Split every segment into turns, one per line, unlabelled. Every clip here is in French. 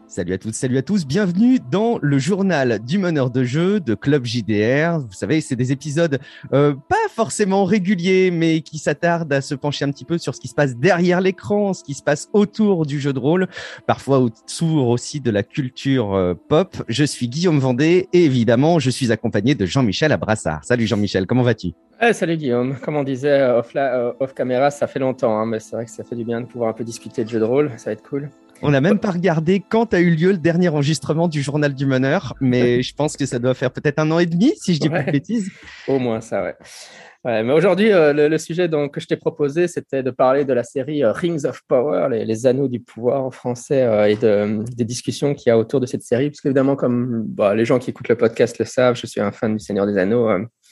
Salut à toutes, salut à tous. Bienvenue dans le journal du meneur de jeu de Club JDR. Vous savez, c'est des épisodes pas forcément réguliers, mais qui s'attardent à se pencher un petit peu sur ce qui se passe derrière l'écran, ce qui se passe autour du jeu de rôle, parfois autour aussi de la culture pop. Je suis Guillaume Vendée et évidemment, je suis accompagné de Jean-Michel Abrassard. Salut Jean-Michel, comment vas-tu ?
Salut Guillaume, comme on disait off caméra, ça fait longtemps, mais c'est vrai que ça fait du bien de pouvoir un peu discuter de jeux de rôle, ça va être cool.
On n'a même pas regardé quand a eu lieu le dernier enregistrement du journal du meneur, mais je pense que ça doit faire peut-être 1 an et demi, si je dis pas de bêtises.
Au moins ça, ouais. Mais aujourd'hui, le sujet que je t'ai proposé, c'était de parler de la série Rings of Power, les anneaux du pouvoir en français, et des discussions qu'il y a autour de cette série, parce qu'évidemment, comme les gens qui écoutent le podcast le savent, je suis un fan du Seigneur des Anneaux,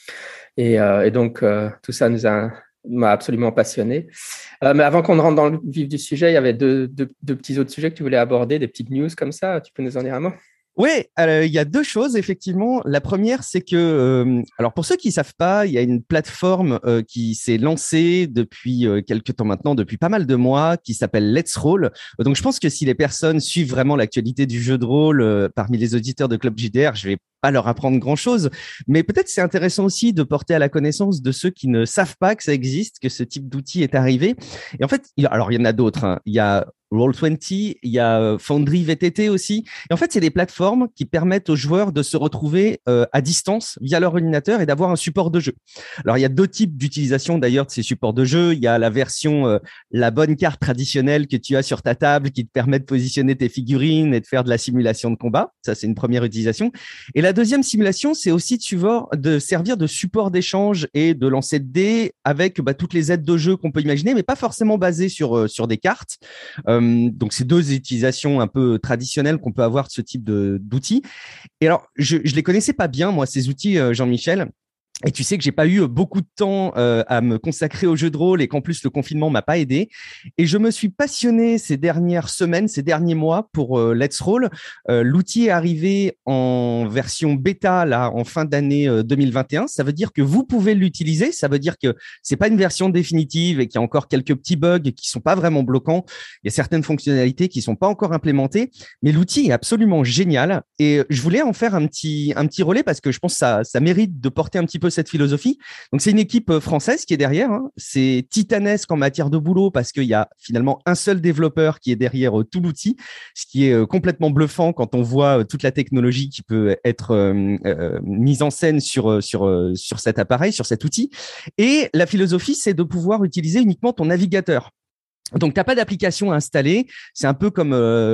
et donc tout ça m'a absolument passionné. Mais avant qu'on ne rentre dans le vif du sujet, il y avait deux petits autres sujets que tu voulais aborder, des petites news comme ça. Tu peux nous en dire un mot ?
Oui, il y a 2 choses, effectivement. La première, c'est que, alors pour ceux qui ne savent pas, il y a une plateforme qui s'est lancée depuis quelques temps maintenant, depuis pas mal de mois, qui s'appelle Let's Roll. Donc, je pense que si les personnes suivent vraiment l'actualité du jeu de rôle parmi les auditeurs de Club JDR, je vais pas leur apprendre grand-chose, mais peut-être c'est intéressant aussi de porter à la connaissance de ceux qui ne savent pas que ça existe, que ce type d'outil est arrivé. Et en fait, alors il y en a d'autres, hein. Il y a Roll20, il y a Foundry VTT aussi. Et en fait, c'est des plateformes qui permettent aux joueurs de se retrouver à distance via leur ordinateur et d'avoir un support de jeu. Alors, il y a 2 types d'utilisation d'ailleurs de ces supports de jeu. Il y a la version, la bonne carte traditionnelle que tu as sur ta table qui te permet de positionner tes figurines et de faire de la simulation de combat. Ça, c'est une première utilisation. Et la deuxième simulation, c'est aussi de servir de support d'échange et de lancer de dés avec toutes les aides de jeu qu'on peut imaginer, mais pas forcément basées sur des cartes. Donc, c'est 2 utilisations un peu traditionnelles qu'on peut avoir de ce type d'outils. Et alors, je les connaissais pas bien, moi, ces outils, Jean-Michel. Et tu sais que j'ai pas eu beaucoup de temps à me consacrer au jeu de rôle et qu'en plus le confinement m'a pas aidé. Et je me suis passionné ces dernières semaines, ces derniers mois pour Let's Roll. L'outil est arrivé en version bêta là en fin d'année 2021. Ça veut dire que vous pouvez l'utiliser. Ça veut dire que c'est pas une version définitive et qu'il y a encore quelques petits bugs qui sont pas vraiment bloquants. Il y a certaines fonctionnalités qui sont pas encore implémentées, mais l'outil est absolument génial. Et je voulais en faire un petit relais parce que je pense que ça mérite de porter un petit peu cette philosophie. Donc, c'est une équipe française qui est derrière. Hein. C'est titanesque en matière de boulot parce qu'il y a finalement un seul développeur qui est derrière tout l'outil, ce qui est complètement bluffant quand on voit toute la technologie qui peut être mise en scène sur cet appareil, sur cet outil. Et la philosophie, c'est de pouvoir utiliser uniquement ton navigateur. Donc, tu n'as pas d'application à installer. C'est un peu comme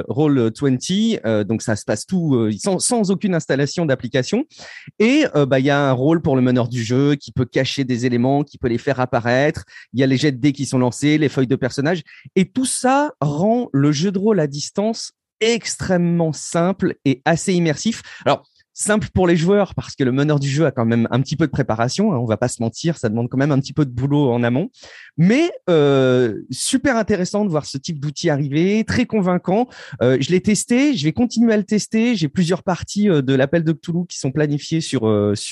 Roll20. Donc, ça se passe tout sans aucune installation d'application. Et il y a un rôle pour le meneur du jeu qui peut cacher des éléments, qui peut les faire apparaître. Il y a les jets de dés qui sont lancés, les feuilles de personnages. Et tout ça rend le jeu de rôle à distance extrêmement simple et assez immersif. Alors, simple pour les joueurs parce que le meneur du jeu a quand même un petit peu de préparation, hein, on va pas se mentir, ça demande quand même un petit peu de boulot en amont, mais super intéressant de voir ce type d'outil arriver, très convaincant. Je l'ai testé, je vais continuer à le tester, j'ai plusieurs parties de l'appel de Cthulhu qui sont planifiées sur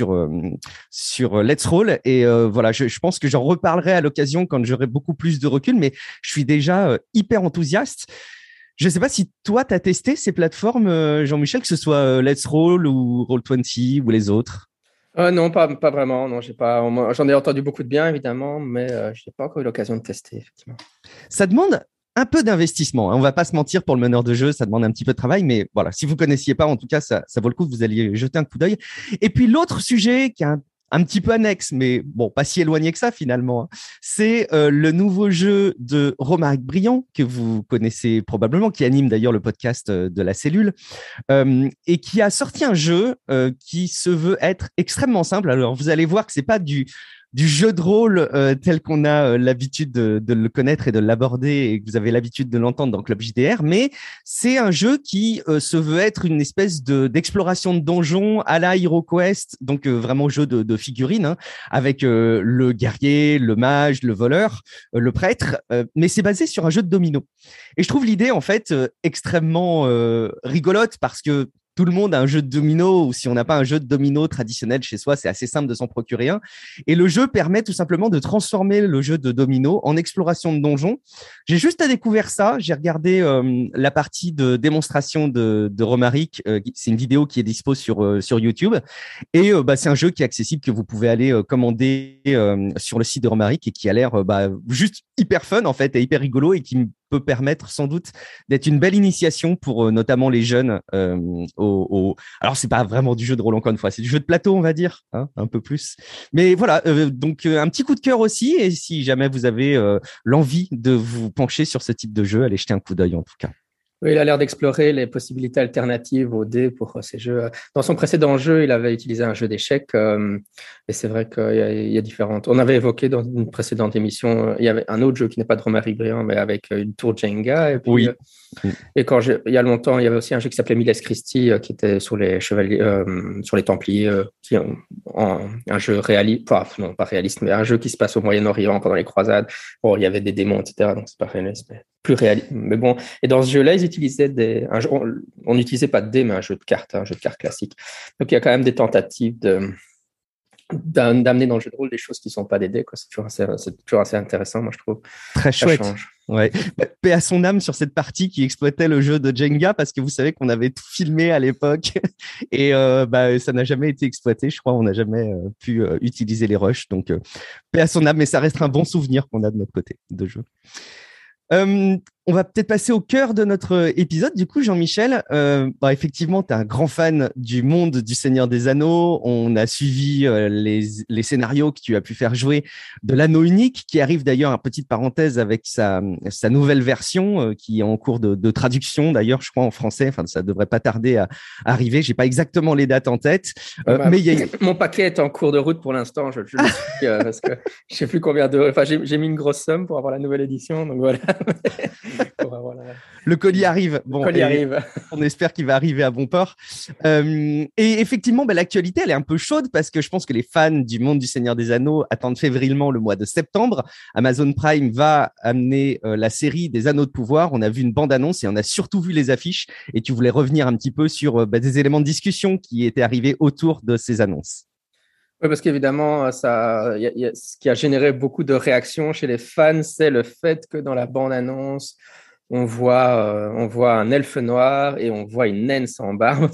Let's Roll et voilà, je pense que j'en reparlerai à l'occasion quand j'aurai beaucoup plus de recul, mais je suis déjà hyper enthousiaste. Je ne sais pas si toi, tu as testé ces plateformes, Jean-Michel, que ce soit Let's Roll ou Roll20 ou les autres.
Non, pas vraiment. Non, j'en ai entendu beaucoup de bien, évidemment, mais je n'ai pas encore eu l'occasion de tester, effectivement.
Ça demande un peu d'investissement. Hein. On ne va pas se mentir pour le meneur de jeu, ça demande un petit peu de travail, mais voilà, si vous ne connaissiez pas, en tout cas, ça vaut le coup que vous alliez jeter un coup d'œil. Et puis, l'autre sujet qui est un petit peu annexe, mais bon, pas si éloigné que ça finalement. C'est le nouveau jeu de Romaric Briand, que vous connaissez probablement, qui anime d'ailleurs le podcast de La Cellule, et qui a sorti un jeu qui se veut être extrêmement simple. Alors, vous allez voir que c'est pas du jeu de rôle tel qu'on a l'habitude de le connaître et de l'aborder et que vous avez l'habitude de l'entendre dans Club JDR, mais c'est un jeu qui se veut être une espèce d'exploration de donjons à la HeroQuest, donc vraiment jeu de figurines, hein, avec le guerrier, le mage, le voleur, le prêtre, mais c'est basé sur un jeu de domino. Et je trouve l'idée en fait extrêmement rigolote parce que tout le monde a un jeu de domino, ou si on n'a pas un jeu de domino traditionnel chez soi, c'est assez simple de s'en procurer un. Et le jeu permet tout simplement de transformer le jeu de domino en exploration de donjons. J'ai juste découvert ça. J'ai regardé la partie de démonstration de Romaric. C'est une vidéo qui est dispo sur YouTube. Et c'est un jeu qui est accessible, que vous pouvez aller commander sur le site de Romaric et qui a l'air juste hyper fun en fait et hyper rigolo et qui peut permettre sans doute d'être une belle initiation pour notamment les jeunes Alors, c'est pas vraiment du jeu de rôle, encore une fois, c'est du jeu de plateau, on va dire, hein, un peu plus. Mais voilà, donc un petit coup de cœur aussi. Et si jamais vous avez l'envie de vous pencher sur ce type de jeu, allez jeter un coup d'œil en tout cas.
Oui, il a l'air d'explorer les possibilités alternatives au dé pour ces jeux. Dans son précédent jeu, il avait utilisé un jeu d'échecs. Et c'est vrai qu'il y a différentes. On avait évoqué dans une précédente émission, il y avait un autre jeu qui n'est pas de Romaric Briand, mais avec une tour Jenga. Et puis,
oui.
Et il y a longtemps, il y avait aussi un jeu qui s'appelait Miles Christie, qui était sur les chevaliers, sur les Templiers, un jeu réaliste, non pas réaliste, mais un jeu qui se passe au Moyen-Orient pendant les croisades. Bon, il y avait des démons, etc. Donc c'est pas réaliste, mais plus réaliste. Mais bon, et dans ce jeu-là, ils utilisaient on n'utilisait pas de dés, mais un jeu de cartes classique. Donc il y a quand même des tentatives d'amener dans le jeu de rôle des choses qui ne sont pas des dés, quoi. C'est toujours assez intéressant, moi je trouve.
Très chouette. Ouais. Paix à son âme sur cette partie qui exploitait le jeu de Jenga, parce que vous savez qu'on avait tout filmé à l'époque et ça n'a jamais été exploité. Je crois on n'a jamais pu utiliser les rushs. Donc paix à son âme, mais ça reste un bon souvenir qu'on a de notre côté de jeu. On va peut-être passer au cœur de notre épisode. Du coup, Jean-Michel, effectivement, tu es un grand fan du monde du Seigneur des Anneaux. On a suivi les scénarios que tu as pu faire jouer de l'Anneau unique, qui arrive d'ailleurs, petite parenthèse, avec sa nouvelle version qui est en cours de traduction, d'ailleurs, je crois, en français. Enfin, ça devrait pas tarder à arriver. J'ai pas exactement les dates en tête. Mais
mon paquet est en cours de route pour l'instant. Je le suis parce que je sais plus combien de... Enfin, j'ai mis une grosse somme pour avoir la nouvelle édition, donc voilà.
Le colis arrive.
Bon, le colis arrive.
On espère qu'il va arriver à bon port. Et effectivement, l'actualité, elle est un peu chaude parce que je pense que les fans du monde du Seigneur des Anneaux attendent fébrilement le mois de septembre. Amazon Prime va amener la série des Anneaux de pouvoir. On a vu une bande-annonce et on a surtout vu les affiches. Et tu voulais revenir un petit peu sur des éléments de discussion qui étaient arrivés autour de ces annonces.
Oui, parce qu'évidemment, ce qui a généré beaucoup de réactions chez les fans, c'est le fait que dans la bande-annonce, on voit un elfe noir et on voit une naine sans barbe.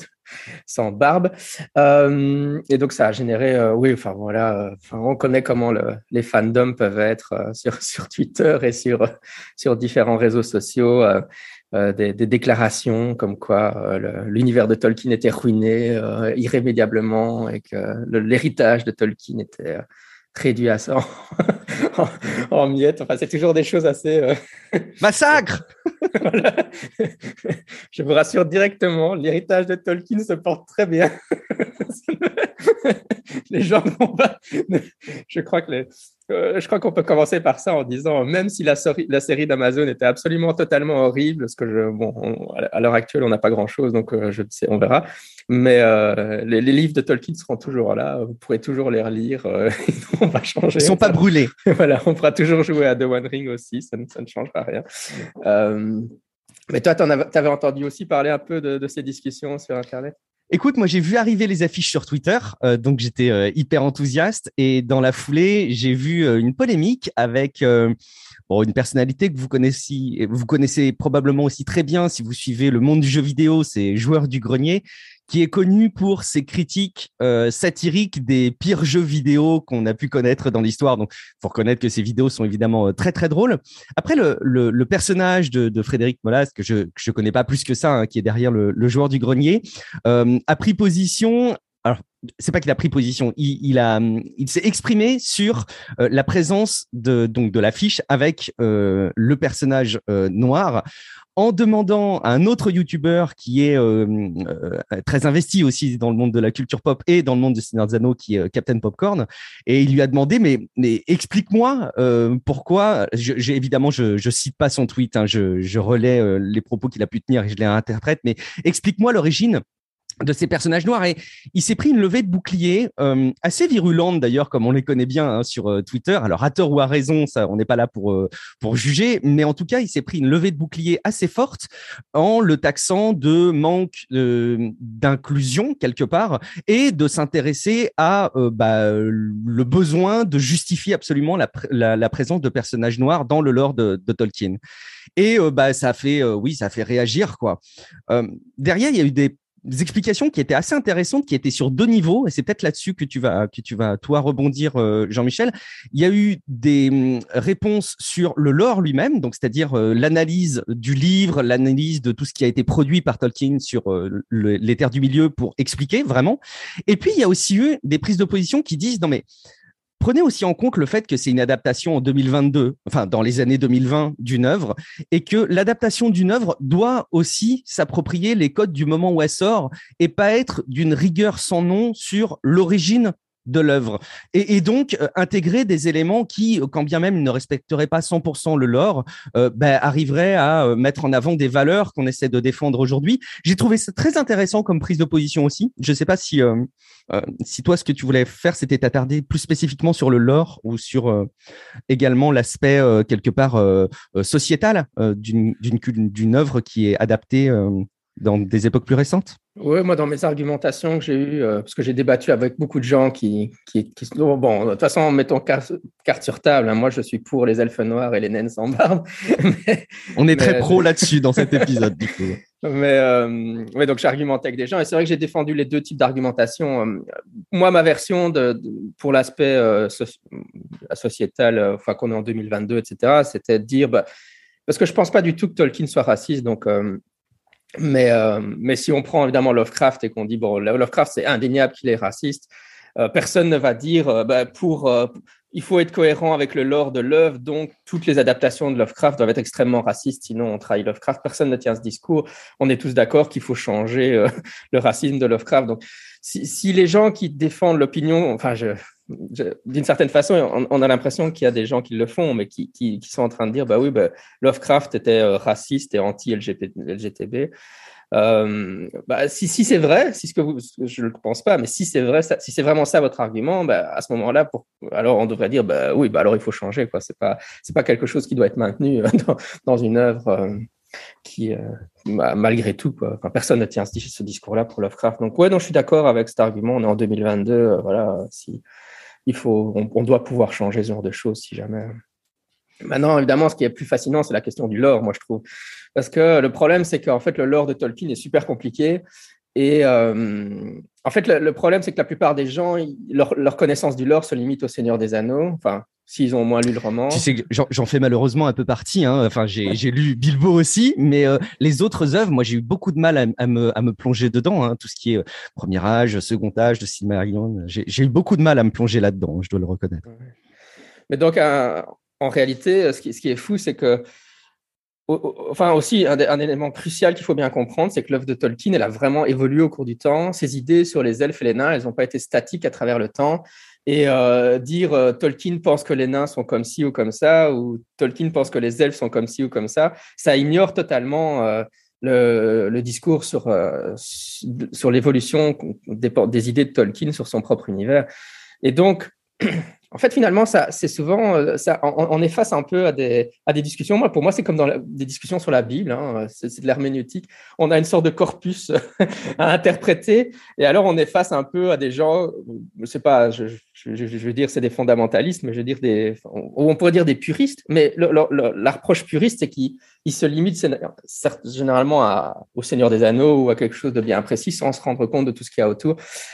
Et donc, ça a généré, on connaît comment les fandoms peuvent être sur Twitter et sur différents réseaux sociaux. Des déclarations comme quoi l'univers de Tolkien était ruiné irrémédiablement et que l'héritage de Tolkien était réduit à ça en miettes. Enfin, c'est toujours des choses assez...
Massacre.
Voilà. Je vous rassure directement, l'héritage de Tolkien se porte très bien. Les gens vont pas... Je crois qu'on peut commencer par ça en disant, même si la série d'Amazon était absolument totalement horrible, parce que à l'heure actuelle, on n'a pas grand-chose, donc je sais, on verra. Mais les livres de Tolkien seront toujours là, vous pourrez toujours les relire, on va changer.
Ils ne sont pas brûlés.
Voilà, on pourra toujours jouer à The One Ring aussi, ça ne changera rien. Mais toi, tu avais entendu aussi parler un peu de ces discussions sur Internet?
Écoute, moi, j'ai vu arriver les affiches sur Twitter, donc j'étais hyper enthousiaste. Et dans la foulée, j'ai vu une polémique avec une personnalité que vous connaissez probablement aussi très bien si vous suivez le monde du jeu vidéo, c'est Joueur du Grenier, qui est connu pour ses critiques satiriques des pires jeux vidéo qu'on a pu connaître dans l'histoire. Donc, il faut reconnaître que ces vidéos sont évidemment très, très drôles. Après, le personnage de Frédéric Molas, que je connais pas plus que ça, hein, qui est derrière le Joueur du Grenier, a pris position. Alors, c'est pas qu'il a pris position, il s'est exprimé sur la présence de l'affiche avec le personnage noir, en demandant à un autre youtubeur qui est très investi aussi dans le monde de la culture pop et dans le monde de Seigneur des Anneaux, qui est Captain Popcorn, et il lui a demandé mais explique-moi pourquoi. Évidemment, je cite pas son tweet, hein, je relais les propos qu'il a pu tenir et je les interprète, mais explique-moi l'origine de ces personnages noirs, et il s'est pris une levée de bouclier assez virulente d'ailleurs, comme on les connaît bien sur Twitter. Alors à tort ou à raison, ça, on n'est pas là pour juger, mais en tout cas, il s'est pris une levée de bouclier assez forte en le taxant de manque d'inclusion quelque part et de s'intéresser à le besoin de justifier absolument la présence de personnages noirs dans le lore de Tolkien. Et ça a fait réagir quoi. Derrière, il y a eu des explications qui étaient assez intéressantes, qui étaient sur 2 niveaux, et c'est peut-être là-dessus que tu vas toi rebondir, Jean-Michel. Il y a eu des réponses sur le lore lui-même, donc c'est-à-dire l'analyse du livre, l'analyse de tout ce qui a été produit par Tolkien sur les Terres du Milieu pour expliquer vraiment. Et puis il y a aussi eu des prises de position qui disent non mais prenez aussi en compte le fait que c'est une adaptation en 2022, enfin dans les années 2020 d'une œuvre, et que l'adaptation d'une œuvre doit aussi s'approprier les codes du moment où elle sort et pas être d'une rigueur sans nom sur l'origine de l'œuvre. Et donc, intégrer des éléments qui, quand bien même ils ne respecteraient pas 100% le lore, arriveraient à mettre en avant des valeurs qu'on essaie de défendre aujourd'hui. J'ai trouvé ça très intéressant comme prise de position aussi. Je ne sais pas si toi, ce que tu voulais faire, c'était t'attarder plus spécifiquement sur le lore ou sur également l'aspect quelque part sociétal d'une œuvre qui est adaptée dans des époques plus récentes.
Oui, moi, dans mes argumentations que j'ai eues, parce que j'ai débattu avec beaucoup de gens qui bon, de toute façon, mettons carte sur table, hein, moi, je suis pour les elfes noirs et les naines sans barbe.
On est très pro là-dessus dans cet épisode, du coup.
Mais donc, j'ai argumenté avec des gens, et c'est vrai que j'ai défendu les 2 types d'argumentation. Moi, ma version pour l'aspect sociétal, enfin, qu'on est en 2022, etc., c'était de dire, parce que je ne pense pas du tout que Tolkien soit raciste, donc... Mais si on prend évidemment Lovecraft et qu'on dit, bon, Lovecraft, c'est indéniable qu'il est raciste, personne ne va dire, il faut être cohérent avec le lore de l'œuvre, donc toutes les adaptations de Lovecraft doivent être extrêmement racistes, sinon on trahit Lovecraft. Personne ne tient ce discours. On est tous d'accord qu'il faut changer le racisme de Lovecraft. Donc, si les gens qui défendent l'opinion, enfin, d'une certaine façon, on a l'impression qu'il y a des gens qui le font, mais qui sont en train de dire, Lovecraft était raciste et anti-LGTB. Si c'est vrai, je ne le pense pas, mais si c'est vrai, si c'est vraiment ça votre argument, à ce moment-là, alors on devrait dire, alors il faut changer, quoi. C'est pas quelque chose qui doit être maintenu dans une œuvre qui, malgré tout, quoi. Enfin, personne ne tient ce discours-là pour Lovecraft. Donc, je suis d'accord avec cet argument. On est en 2022, voilà. On doit pouvoir changer ce genre de choses si jamais. Maintenant, évidemment, ce qui est plus fascinant, c'est la question du lore, moi, je trouve. Parce que le problème, c'est qu'en fait, le lore de Tolkien est super compliqué. Et en fait, le problème, c'est que la plupart des gens, leur connaissance du lore se limite au Seigneur des Anneaux. Enfin, s'ils ont au moins lu le roman.
Tu sais que j'en fais malheureusement un peu partie. Hein. Enfin, j'ai lu Bilbo aussi, mais les autres œuvres, moi, j'ai eu beaucoup de mal à me plonger dedans. Hein. Tout ce qui est premier âge, second âge de Silmarillion, j'ai eu beaucoup de mal à me plonger là-dedans, je dois le reconnaître.
Mais donc, en réalité, ce qui est fou, c'est que enfin aussi, un élément crucial qu'il faut bien comprendre, c'est que l'œuvre de Tolkien, elle a vraiment évolué au cours du temps. Ses idées sur les elfes et les nains, elles n'ont pas été statiques à travers le temps. Et dire Tolkien pense que les nains sont comme ci ou comme ça, ou Tolkien pense que les elfes sont comme ci ou comme ça ignore totalement le discours sur l'évolution des idées de Tolkien sur son propre univers. Et donc, en fait, finalement, c'est souvent, on est face un peu à des discussions. Pour moi, c'est comme dans des discussions sur la Bible, hein, c'est de l'herméneutique. On a une sorte de corpus à interpréter, et alors on est face un peu à des gens, je sais pas, je veux dire, c'est des fondamentalistes, mais je veux dire on pourrait dire des puristes, mais la reproche puriste, c'est qu'ils se limitent généralement au Seigneur des Anneaux ou à quelque chose de bien précis sans se rendre compte de tout ce qu'il y a autour.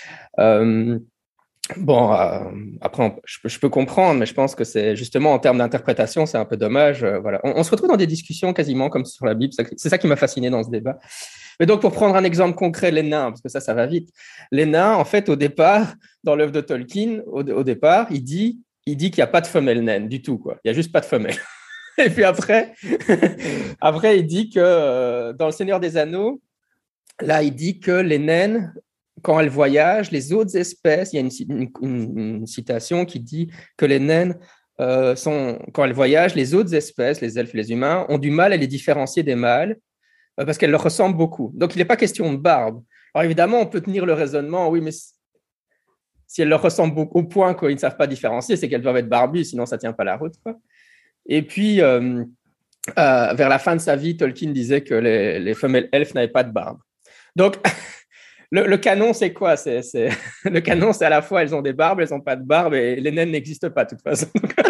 Après, je peux comprendre, mais je pense que c'est justement en termes d'interprétation, c'est un peu dommage. Voilà. On se retrouve dans des discussions quasiment comme sur la Bible. C'est ça qui m'a fasciné dans ce débat. Mais donc, pour prendre un exemple concret, les nains, parce que ça va vite. Les nains, en fait, au départ, dans l'œuvre de Tolkien, au départ, il dit qu'il n'y a pas de femelle naine du tout, quoi. Il n'y a juste pas de femelle. Et puis après, il dit que dans Le Seigneur des Anneaux, là, il dit que les naines, quand elles voyagent, les autres espèces, il y a une citation qui dit que les naines, quand elles voyagent, les autres espèces, les elfes et les humains, ont du mal à les différencier des mâles parce qu'elles leur ressemblent beaucoup. Donc, il n'est pas question de barbe. Alors évidemment, on peut tenir le raisonnement, oui, mais si elles leur ressemblent beaucoup au point qu'ils ne savent pas différencier, c'est qu'elles doivent être barbues, sinon ça ne tient pas la route, quoi. Et puis, vers la fin de sa vie, Tolkien disait que les femelles elfes n'avaient pas de barbe. Donc, le canon, c'est quoi? Le canon, c'est à la fois elles ont des barbes, elles n'ont pas de barbe, et les naines n'existent pas de toute façon.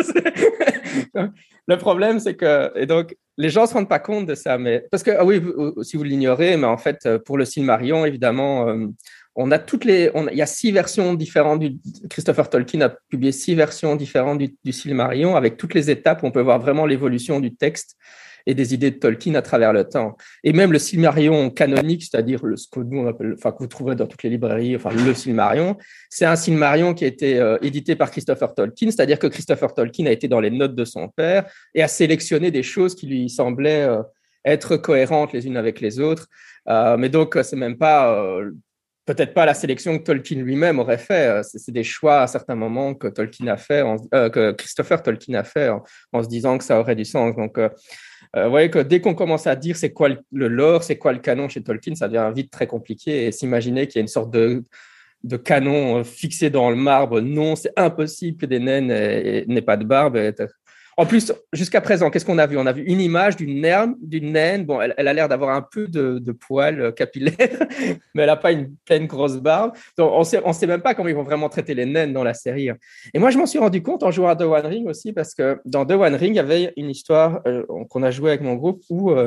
Le problème, c'est que et donc, les gens ne se rendent pas compte de ça. Mais, parce que, ah oui, si vous l'ignorez, mais en fait, pour le Silmarillion, évidemment, on a il y a 6 versions différentes. Christopher Tolkien a publié 6 versions différentes du Silmarillion avec toutes les étapes où on peut voir vraiment l'évolution du texte et des idées de Tolkien à travers le temps. Et même le Silmarillion canonique, c'est-à-dire ce que nous on appelle, enfin que vous trouverez dans toutes les librairies, enfin le Silmarillion, c'est un Silmarillion qui a été édité par Christopher Tolkien, c'est-à-dire que Christopher Tolkien a été dans les notes de son père et a sélectionné des choses qui lui semblaient être cohérentes les unes avec les autres. Mais donc c'est même pas peut-être pas la sélection que Tolkien lui-même aurait fait. C'est des choix à certains moments que Tolkien a fait, que Christopher Tolkien a fait en se disant que ça aurait du sens. Donc vous voyez que dès qu'on commence à dire c'est quoi le lore, c'est quoi le canon chez Tolkien, ça devient vite très compliqué. Et s'imaginer qu'il y a une sorte de canon fixé dans le marbre, non, c'est impossible que des naines n'aient pas de barbe. En plus, jusqu'à présent, qu'est-ce qu'on a vu? On a vu une image d'une naine. Bon, elle a l'air d'avoir un peu de poils capillaires, mais elle n'a pas une pleine grosse barbe. Donc, on ne sait même pas comment ils vont vraiment traiter les naines dans la série. Et moi, je m'en suis rendu compte en jouant à The One Ring aussi, parce que dans The One Ring, il y avait une histoire qu'on a jouée avec mon groupe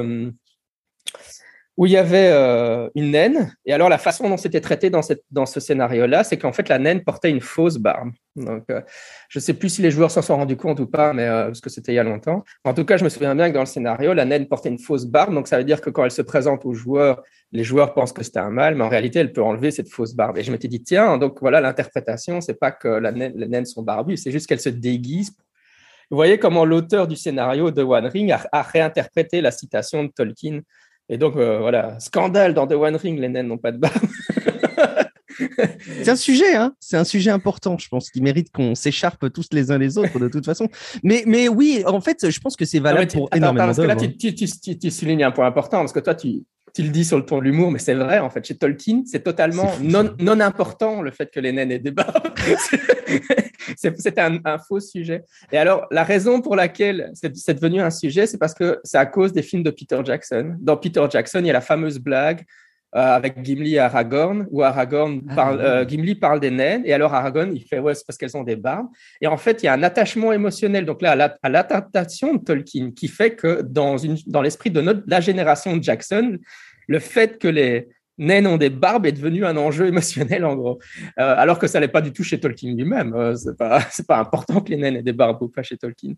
où il y avait une naine. Et alors, la façon dont c'était traité dans ce scénario-là, c'est qu'en fait, la naine portait une fausse barbe. Donc, je ne sais plus si les joueurs s'en sont rendus compte ou pas, mais parce que c'était il y a longtemps. En tout cas, je me souviens bien que dans le scénario, la naine portait une fausse barbe. Donc, ça veut dire que quand elle se présente aux joueurs, les joueurs pensent que c'était un mâle, mais en réalité, elle peut enlever cette fausse barbe. Et je m'étais dit, tiens, donc voilà, l'interprétation, c'est pas que les naines sont barbues, c'est juste qu'elles se déguisent. Vous voyez comment l'auteur du scénario de One Ring a réinterprété la citation de Tolkien. Et donc, voilà, scandale dans The One Ring, les naines n'ont pas de barbe.
C'est un sujet, hein. C'est un sujet important, je pense, qui mérite qu'on s'écharpe tous les uns les autres de toute façon. Mais oui, en fait, je pense que c'est valable pour énormément d'œuvres.
Parce que là, tu soulignes un point important, parce que toi, tu le dis sur le ton de l'humour, mais c'est vrai, en fait, chez Tolkien, c'est totalement non important le fait que les naines aient des barbes. C'est un faux sujet. Et alors, la raison pour laquelle c'est devenu un sujet, c'est parce que c'est à cause des films de Peter Jackson. Dans Peter Jackson, il y a la fameuse blague avec Gimli et Aragorn, où Gimli parle des naines, et alors Aragorn, il fait « ouais, c'est parce qu'elles ont des barbes ». Et en fait, il y a un attachement émotionnel, donc là, à l'adaptation de Tolkien, qui fait que dans l'esprit de la génération de Jackson, le fait que les naines ont des barbes est devenu un enjeu émotionnel, en gros. Alors que ça n'est pas du tout chez Tolkien lui-même. C'est pas important que les naines aient des barbes ou pas chez Tolkien.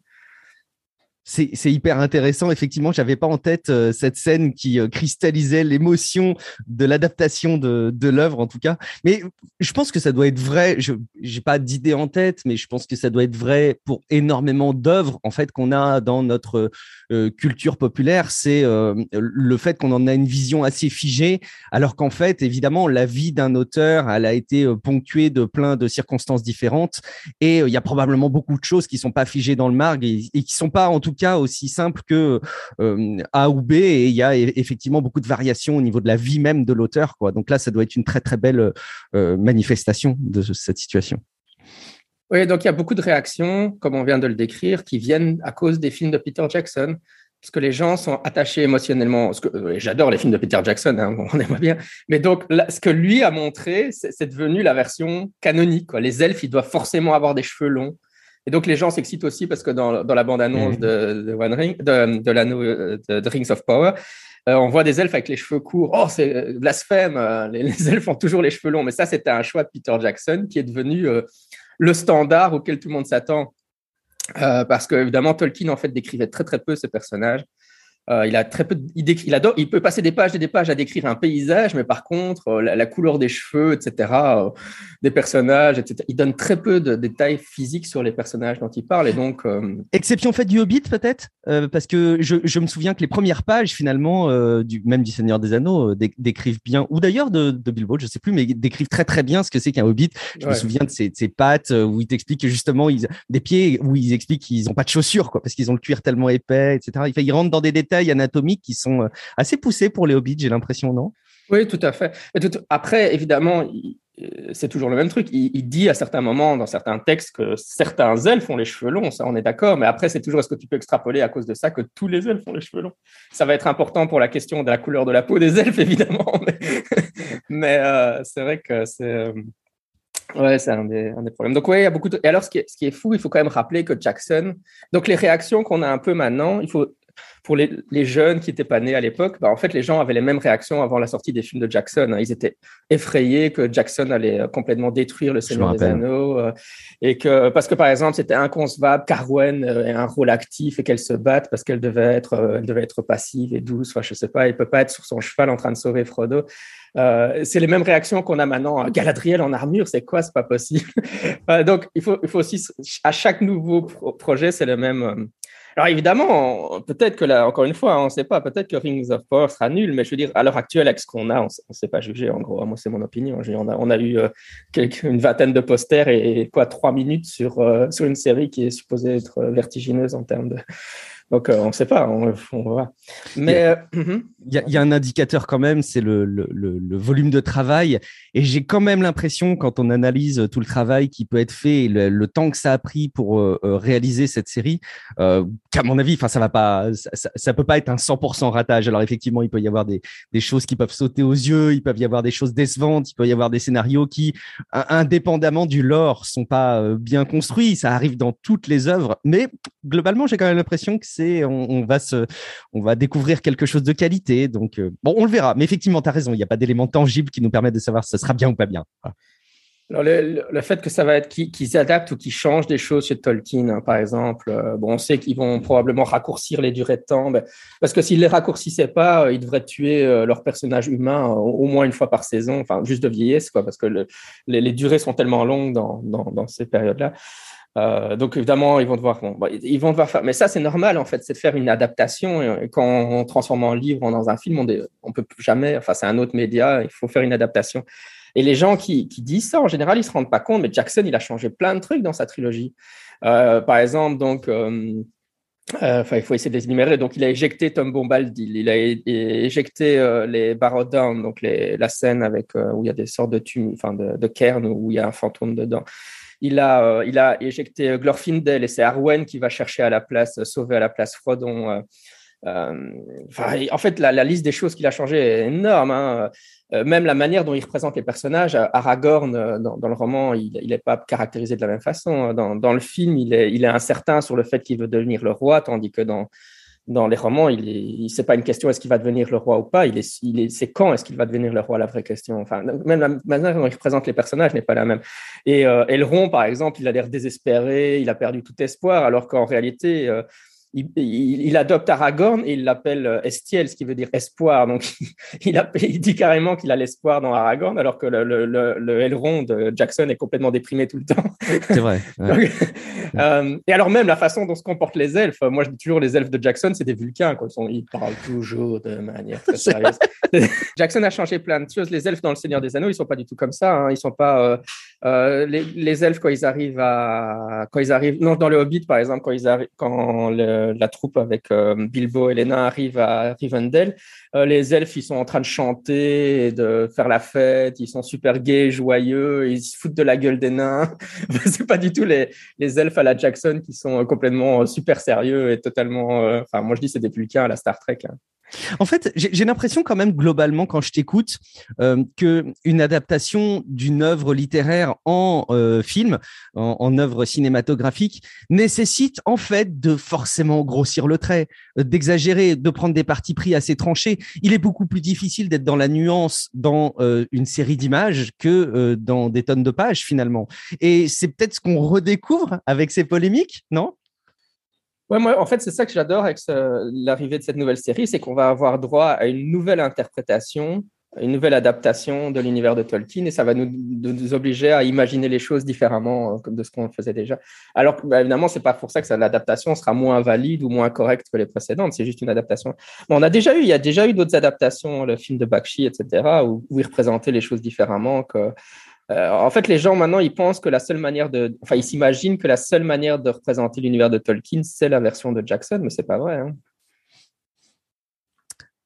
C'est hyper intéressant. Effectivement, j'avais pas en tête cette scène qui cristallisait l'émotion de l'adaptation de l'œuvre, en tout cas. Mais je pense que ça doit être vrai. Je n'ai pas d'idée en tête, mais je pense que ça doit être vrai pour énormément d'œuvres en fait qu'on a dans notre culture populaire. C'est le fait qu'on en a une vision assez figée, alors qu'en fait, évidemment, la vie d'un auteur, elle a été ponctuée de plein de circonstances différentes, et il y a probablement beaucoup de choses qui sont pas figées dans le marbre et qui sont pas, en tout cas, aussi simple que A ou B, et il y a effectivement beaucoup de variations au niveau de la vie même de l'auteur, quoi. Donc là, ça doit être une très très belle manifestation de cette situation.
Oui, donc il y a beaucoup de réactions, comme on vient de le décrire, qui viennent à cause des films de Peter Jackson, parce que les gens sont attachés émotionnellement. J'adore les films de Peter Jackson, hein, on aimerait bien. Mais donc, là, ce que lui a montré, c'est devenu la version canonique, quoi. Les elfes, ils doivent forcément avoir des cheveux longs. Et donc, les gens s'excitent aussi parce que dans la bande-annonce de One Ring, de l'anneau de Rings of Power, on voit des elfes avec les cheveux courts. Oh, c'est blasphème, les elfes ont toujours les cheveux longs. Mais ça, c'était un choix de Peter Jackson qui est devenu le standard auquel tout le monde s'attend. Parce que, évidemment, Tolkien, en fait, décrivait très, très peu ces personnages. Il a très peu, il peut passer des pages et des pages à décrire un paysage, mais par contre, la couleur des cheveux, etc., des personnages, etc., il donne très peu de détails physiques sur les personnages dont il parle. Et donc,
exception faite du Hobbit, peut-être, parce que je me souviens que les premières pages, finalement, même du Seigneur des Anneaux, décrivent bien, ou d'ailleurs de Bilbo, je sais plus, mais décrivent très très bien ce que c'est qu'un Hobbit. Je me souviens de ses pattes, où il t'explique que justement, des pieds, où ils expliquent qu'ils n'ont pas de chaussures, quoi, parce qu'ils ont le cuir tellement épais, etc. Ils rentrent dans des détails anatomiques qui sont assez poussés pour les hobbits, j'ai l'impression, non?
Oui, tout à fait. Après, évidemment, c'est toujours le même truc. Il dit à certains moments, dans certains textes, que certains elfes ont les cheveux longs, ça on est d'accord, mais après, c'est toujours est-ce que tu peux extrapoler à cause de ça que tous les elfes ont les cheveux longs? Ça va être important pour la question de la couleur de la peau des elfes, évidemment, mais c'est vrai que ouais, c'est un des problèmes. Donc, oui, il y a beaucoup de... Et alors, ce qui est fou, il faut quand même rappeler que Jackson... Donc, les réactions qu'on a un peu maintenant, il faut... Pour les jeunes qui n'étaient pas nés à l'époque, en fait, les gens avaient les mêmes réactions avant la sortie des films de Jackson. Ils étaient effrayés que Jackson allait complètement détruire le Seigneur des Anneaux. Parce que, par exemple, c'était inconcevable qu'Arwen ait un rôle actif et qu'elle se batte parce qu'elle devait être passive et douce. Enfin, je ne sais pas, elle ne peut pas être sur son cheval en train de sauver Frodo. C'est les mêmes réactions qu'on a maintenant. Galadriel en armure, c'est quoi? C'est pas possible. Donc, il faut aussi, à chaque nouveau projet, c'est le même. Alors évidemment, peut-être que là, encore une fois, on ne sait pas, peut-être que Rings of Power sera nul, mais je veux dire, à l'heure actuelle, avec ce qu'on a, on ne sait pas juger, en gros. Moi, c'est mon opinion. On a eu une vingtaine de posters et 3 minutes sur une série qui est supposée être vertigineuse en termes de... Donc, on ne sait pas, on va. Mais
il y a un indicateur quand même, c'est le volume de travail. Et j'ai quand même l'impression, quand on analyse tout le travail qui peut être fait et le temps que ça a pris pour réaliser cette série, qu'à mon avis, ça va pas, ça peut pas être un 100% ratage. Alors effectivement, il peut y avoir des choses qui peuvent sauter aux yeux, il peut y avoir des choses décevantes, il peut y avoir des scénarios qui, indépendamment du lore, sont pas bien construits. Ça arrive dans toutes les œuvres, mais globalement, j'ai quand même l'impression que on va découvrir quelque chose de qualité. Donc, bon, on le verra. Mais effectivement, tu as raison. Il n'y a pas d'éléments tangibles qui nous permettent de savoir si ça sera bien ou pas bien. Voilà.
Alors le fait que ça va être qu'ils adaptent ou qu'ils changent des choses chez Tolkien, hein, par exemple, on sait qu'ils vont probablement raccourcir les durées de temps, parce que s'ils les raccourcissaient pas, ils devraient tuer leurs personnages humains au moins une fois par saison, enfin juste de vieillesse, quoi, parce que les durées sont tellement longues dans ces périodes-là. Donc évidemment, ils vont devoir faire. Mais ça, c'est normal en fait, c'est de faire une adaptation. Et quand on transforme un livre dans un film, on peut jamais. Enfin, c'est un autre média. Il faut faire une adaptation. Et les gens qui disent ça, en général, ils se rendent pas compte. Mais Jackson, il a changé plein de trucs dans sa trilogie. Par exemple, donc. Il faut essayer de les énumérer. Donc, il a éjecté Tom Bombadil, il a éjecté les Barrow-Down, donc la scène avec où il y a des sortes de cairns où il y a un fantôme dedans. Il a éjecté Glorfindel et c'est Arwen qui va chercher sauver à la place Frodon. En fait, la liste des choses qu'il a changé est énorme. Hein. Même la manière dont il représente les personnages, Aragorn, dans le roman, il n'est pas caractérisé de la même façon. Dans le film, il est incertain sur le fait qu'il veut devenir le roi, tandis que dans les romans, c'est pas une question est-ce qu'il va devenir le roi ou pas, c'est quand est-ce qu'il va devenir le roi, la vraie question. Enfin, même la manière dont il représente les personnages n'est pas la même. Et Elrond, par exemple, il a l'air désespéré, il a perdu tout espoir, alors qu'en réalité, il adopte Aragorn et il l'appelle Estiel, ce qui veut dire espoir. Donc, il dit carrément qu'il a l'espoir dans Aragorn, alors que le Elrond de Jackson est complètement déprimé tout le temps.
C'est vrai. Ouais.
Donc, et alors même la façon dont se comportent les elfes, moi je dis toujours les elfes de Jackson, c'est des Vulcains, quoi. Ils parlent toujours de manière très sérieuse. Jackson a changé plein de choses. Les elfes dans Le Seigneur des Anneaux, ils sont pas du tout comme ça. Hein. Ils sont pas les elfes quand ils arrivent dans le Hobbit par exemple, quand la troupe avec Bilbo et les nains arrive à Rivendell, les elfes ils sont en train de chanter et de faire la fête, ils sont super gais, joyeux, ils se foutent de la gueule des nains. C'est pas du tout les elfes à la Jackson qui sont complètement super sérieux et totalement moi je dis c'est des Vulcains à la Star Trek. Hein.
En fait, j'ai l'impression quand même globalement quand je t'écoute que une adaptation d'une œuvre littéraire en film, en œuvre cinématographique, nécessite en fait de forcément grossir le trait, d'exagérer, de prendre des partis pris assez tranchés. Il est beaucoup plus difficile d'être dans la nuance dans une série d'images que dans des tonnes de pages finalement. Et c'est peut-être ce qu'on redécouvre avec ces polémiques, non ?
Ouais, moi, en fait, c'est ça que j'adore avec l'arrivée de cette nouvelle série, c'est qu'on va avoir droit à une nouvelle interprétation, une nouvelle adaptation de l'univers de Tolkien, et ça va nous obliger à imaginer les choses différemment de ce qu'on faisait déjà. Alors que, évidemment, c'est pas pour ça que l'adaptation sera moins valide ou moins correcte que les précédentes, c'est juste une adaptation. Bon, il y a déjà eu d'autres adaptations, le film de Bakshi, etc., où ils représentaient les choses différemment que... en fait, les gens maintenant, ils pensent que ils s'imaginent que la seule manière de représenter l'univers de Tolkien, c'est la version de Jackson, mais c'est pas vrai. Hein.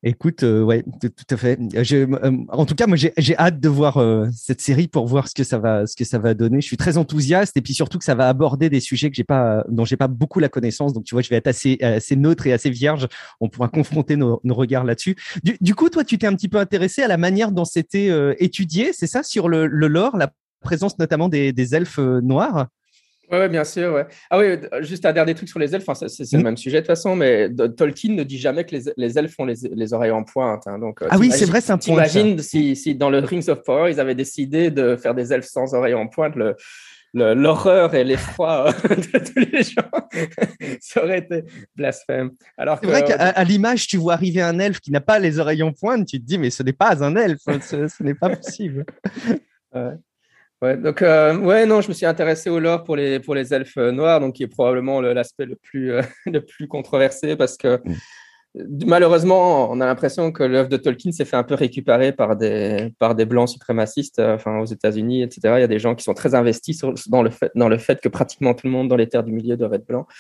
Écoute, ouais, tout à fait. En tout cas, moi, j'ai hâte de voir cette série pour voir ce que ça va donner. Je suis très enthousiaste et puis surtout que ça va aborder des sujets dont j'ai pas beaucoup la connaissance. Donc, tu vois, je vais être assez neutre et assez vierge. On pourra confronter nos regards là-dessus. Du coup, toi, tu t'es un petit peu intéressé à la manière dont c'était étudié, c'est ça, sur le lore, la présence notamment des elfes noirs.
Ouais, bien sûr. Ouais. Ah oui, juste un dernier truc sur les elfes. Enfin, c'est le
Mm.
même sujet de toute façon, mais Tolkien ne dit jamais que les elfes ont les oreilles en pointe. Hein. Donc,
Ah oui, c'est vrai, c'est un point ça.
t'imagines si dans le Rings of Power, ils avaient décidé de faire des elfes sans oreilles en pointe, l'horreur et l'effroi de tous les gens, ça aurait été blasphème. Alors
C'est vrai
que,
qu'à l'image, tu vois arriver un elfe qui n'a pas les oreilles en pointe, tu te dis, mais ce n'est pas un elfe, ce n'est pas possible.
euh, ouais, donc, ouais, non, je me suis intéressé au lore pour les elfes noirs, donc qui est probablement l'aspect le plus controversé parce que malheureusement, on a l'impression que l'œuvre de Tolkien s'est fait un peu récupérer par des blancs suprémacistes, enfin, aux États-Unis, etc. Il y a des gens qui sont très investis dans le fait que pratiquement tout le monde dans les terres du milieu doit être blanc.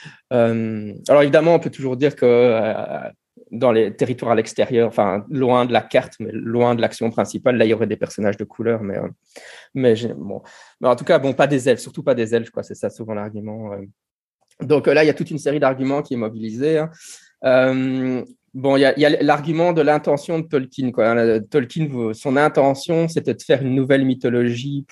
Alors évidemment, on peut toujours dire que dans les territoires à l'extérieur, enfin loin de la carte, mais loin de l'action principale, là il y aurait des personnages de couleur, bon. Mais en tout cas, bon, pas des elfes, surtout pas des elfes, quoi. C'est ça souvent l'argument. Donc là, il y a toute une série d'arguments qui est mobilisée. Hein. Bon, il y a l'argument de l'intention de Tolkien, quoi. Tolkien, son intention, c'était de faire une nouvelle mythologie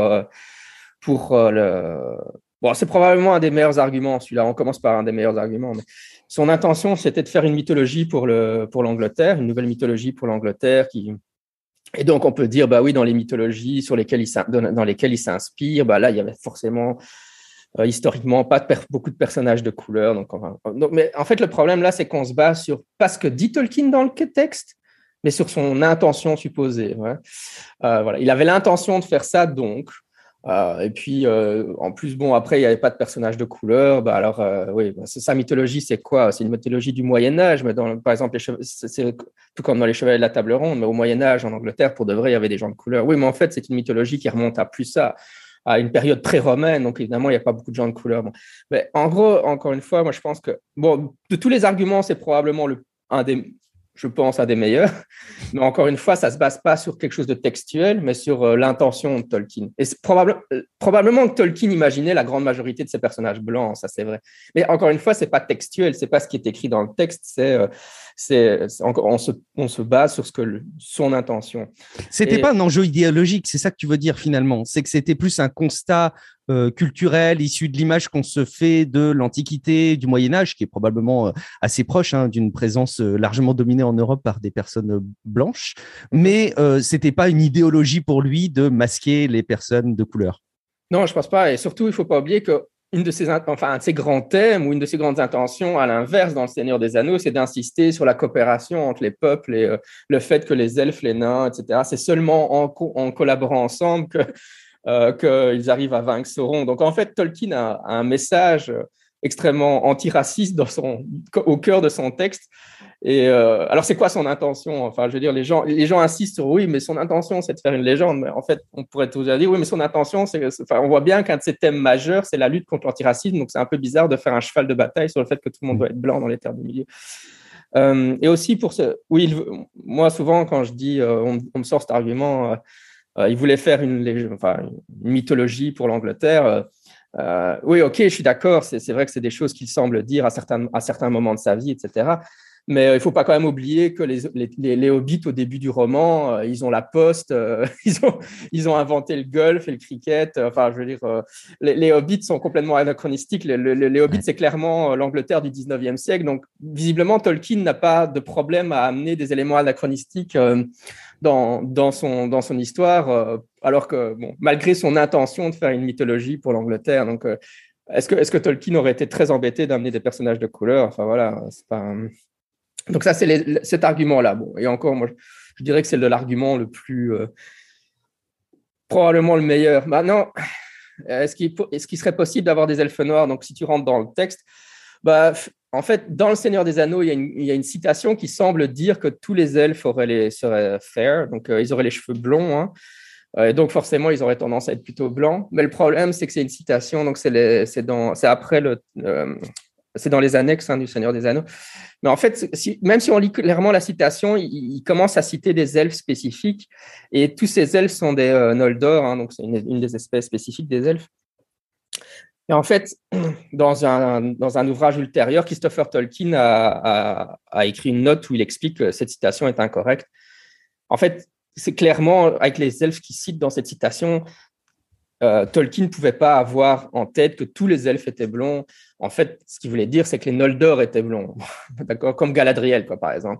pour le. Bon, c'est probablement un des meilleurs arguments, celui-là. On commence par un des meilleurs arguments. Mais son intention, c'était de faire une mythologie pour l'Angleterre, une nouvelle mythologie pour l'Angleterre qui. Et donc, on peut dire, bah oui, dans les mythologies dans lesquelles il s'inspire, bah là, il y avait forcément historiquement, pas beaucoup de personnages de couleur. Mais en fait, le problème là, c'est qu'on se base sur pas ce que dit Tolkien dans le texte, mais sur son intention supposée. Ouais. Voilà. Il avait l'intention de faire ça, donc. Et puis, en plus, bon, après, il n'y avait pas de personnages de couleur. Bah, alors, oui, sa mythologie, c'est quoi? C'est une mythologie du Moyen-Âge. Mais par exemple, c'est tout comme dans les Chevaliers de la Table Ronde, mais au Moyen-Âge, en Angleterre, pour de vrai, il y avait des gens de couleur. Oui, mais en fait, c'est une mythologie qui remonte à plus ça, à une période pré-romaine, donc évidemment, il n'y a pas beaucoup de gens de couleur. Bon. Mais en gros, encore une fois, moi, je pense que, bon, de tous les arguments, c'est probablement je pense, un des meilleurs. Mais encore une fois, ça ne se base pas sur quelque chose de textuel, mais sur l'intention de Tolkien. Et c'est probablement que Tolkien imaginait la grande majorité de ces personnages blancs, ça c'est vrai. Mais encore une fois, ce n'est pas textuel, ce n'est pas ce qui est écrit dans le texte, on se base sur son intention.
C'était pas un enjeu idéologique, c'est ça que tu veux dire finalement. C'est que c'était plus un constat culturel issu de l'image qu'on se fait de l'Antiquité, du Moyen-Âge, qui est probablement assez proche d'une présence largement dominée en Europe par des personnes blanches. Mais c'était pas une idéologie pour lui de masquer les personnes de couleur.
Non, je pense pas. Et surtout, il ne faut pas oublier que un de ses grands thèmes ou une de ses grandes intentions, à l'inverse, dans Le Seigneur des Anneaux, c'est d'insister sur la coopération entre les peuples et le fait que les elfes, les nains, etc., c'est seulement en collaborant ensemble qu'ils arrivent à vaincre Sauron. Donc, en fait, Tolkien a un message extrêmement antiraciste au cœur de son texte. Et alors, c'est quoi son intention? Enfin, je veux dire, les gens insistent sur oui, mais son intention, c'est de faire une légende. Mais en fait, on pourrait tous dire oui, mais son intention, enfin, on voit bien qu'un de ses thèmes majeurs, c'est la lutte contre l'antiracisme. Donc, c'est un peu bizarre de faire un cheval de bataille sur le fait que tout le monde doit être blanc dans les terres du milieu. Et aussi oui, moi, souvent, quand je dis, on me sort cet argument, il voulait faire une mythologie pour l'Angleterre. Oui, ok, je suis d'accord. C'est vrai que c'est des choses qu'il semble dire à certains moments de sa vie, etc. Mais il ne faut pas quand même oublier que les hobbits, au début du roman, ils ont la poste, ils ont inventé le golf et le cricket. Enfin, je veux dire, les hobbits sont complètement anachronistiques. Les hobbits, c'est clairement l'Angleterre du 19e siècle. Donc, visiblement, Tolkien n'a pas de problème à amener des éléments anachronistiques dans son histoire, alors que, bon, malgré son intention de faire une mythologie pour l'Angleterre. Donc, est-ce que Tolkien aurait été très embêté d'amener des personnages de couleur? Enfin, voilà, c'est pas... Donc ça, c'est cet argument-là. Bon, et encore, moi, je dirais que c'est l'argument le plus... probablement le meilleur. Maintenant, est-ce qu'il serait possible d'avoir des elfes noirs? Donc, si tu rentres dans le texte, bah, en fait, dans Le Seigneur des Anneaux, il y a une citation qui semble dire que tous les elfes seraient fair, donc ils auraient les cheveux blonds, hein. Et donc, forcément, ils auraient tendance à être plutôt blancs. Mais le problème, c'est que c'est une citation, donc c'est après c'est dans les annexes du Seigneur des Anneaux. Mais en fait, même si on lit clairement la citation, il commence à citer des elfes spécifiques. Et tous ces elfes sont des Noldor, donc c'est une des espèces spécifiques des elfes. Et en fait, dans un ouvrage ultérieur, Christopher Tolkien a écrit une note où il explique que cette citation est incorrecte. En fait, c'est clairement, avec les elfes qu'il cite dans cette citation, Tolkien ne pouvait pas avoir en tête que tous les elfes étaient blonds. En fait, ce qu'il voulait dire, c'est que les Noldor étaient blonds, d'accord, comme Galadriel, par exemple.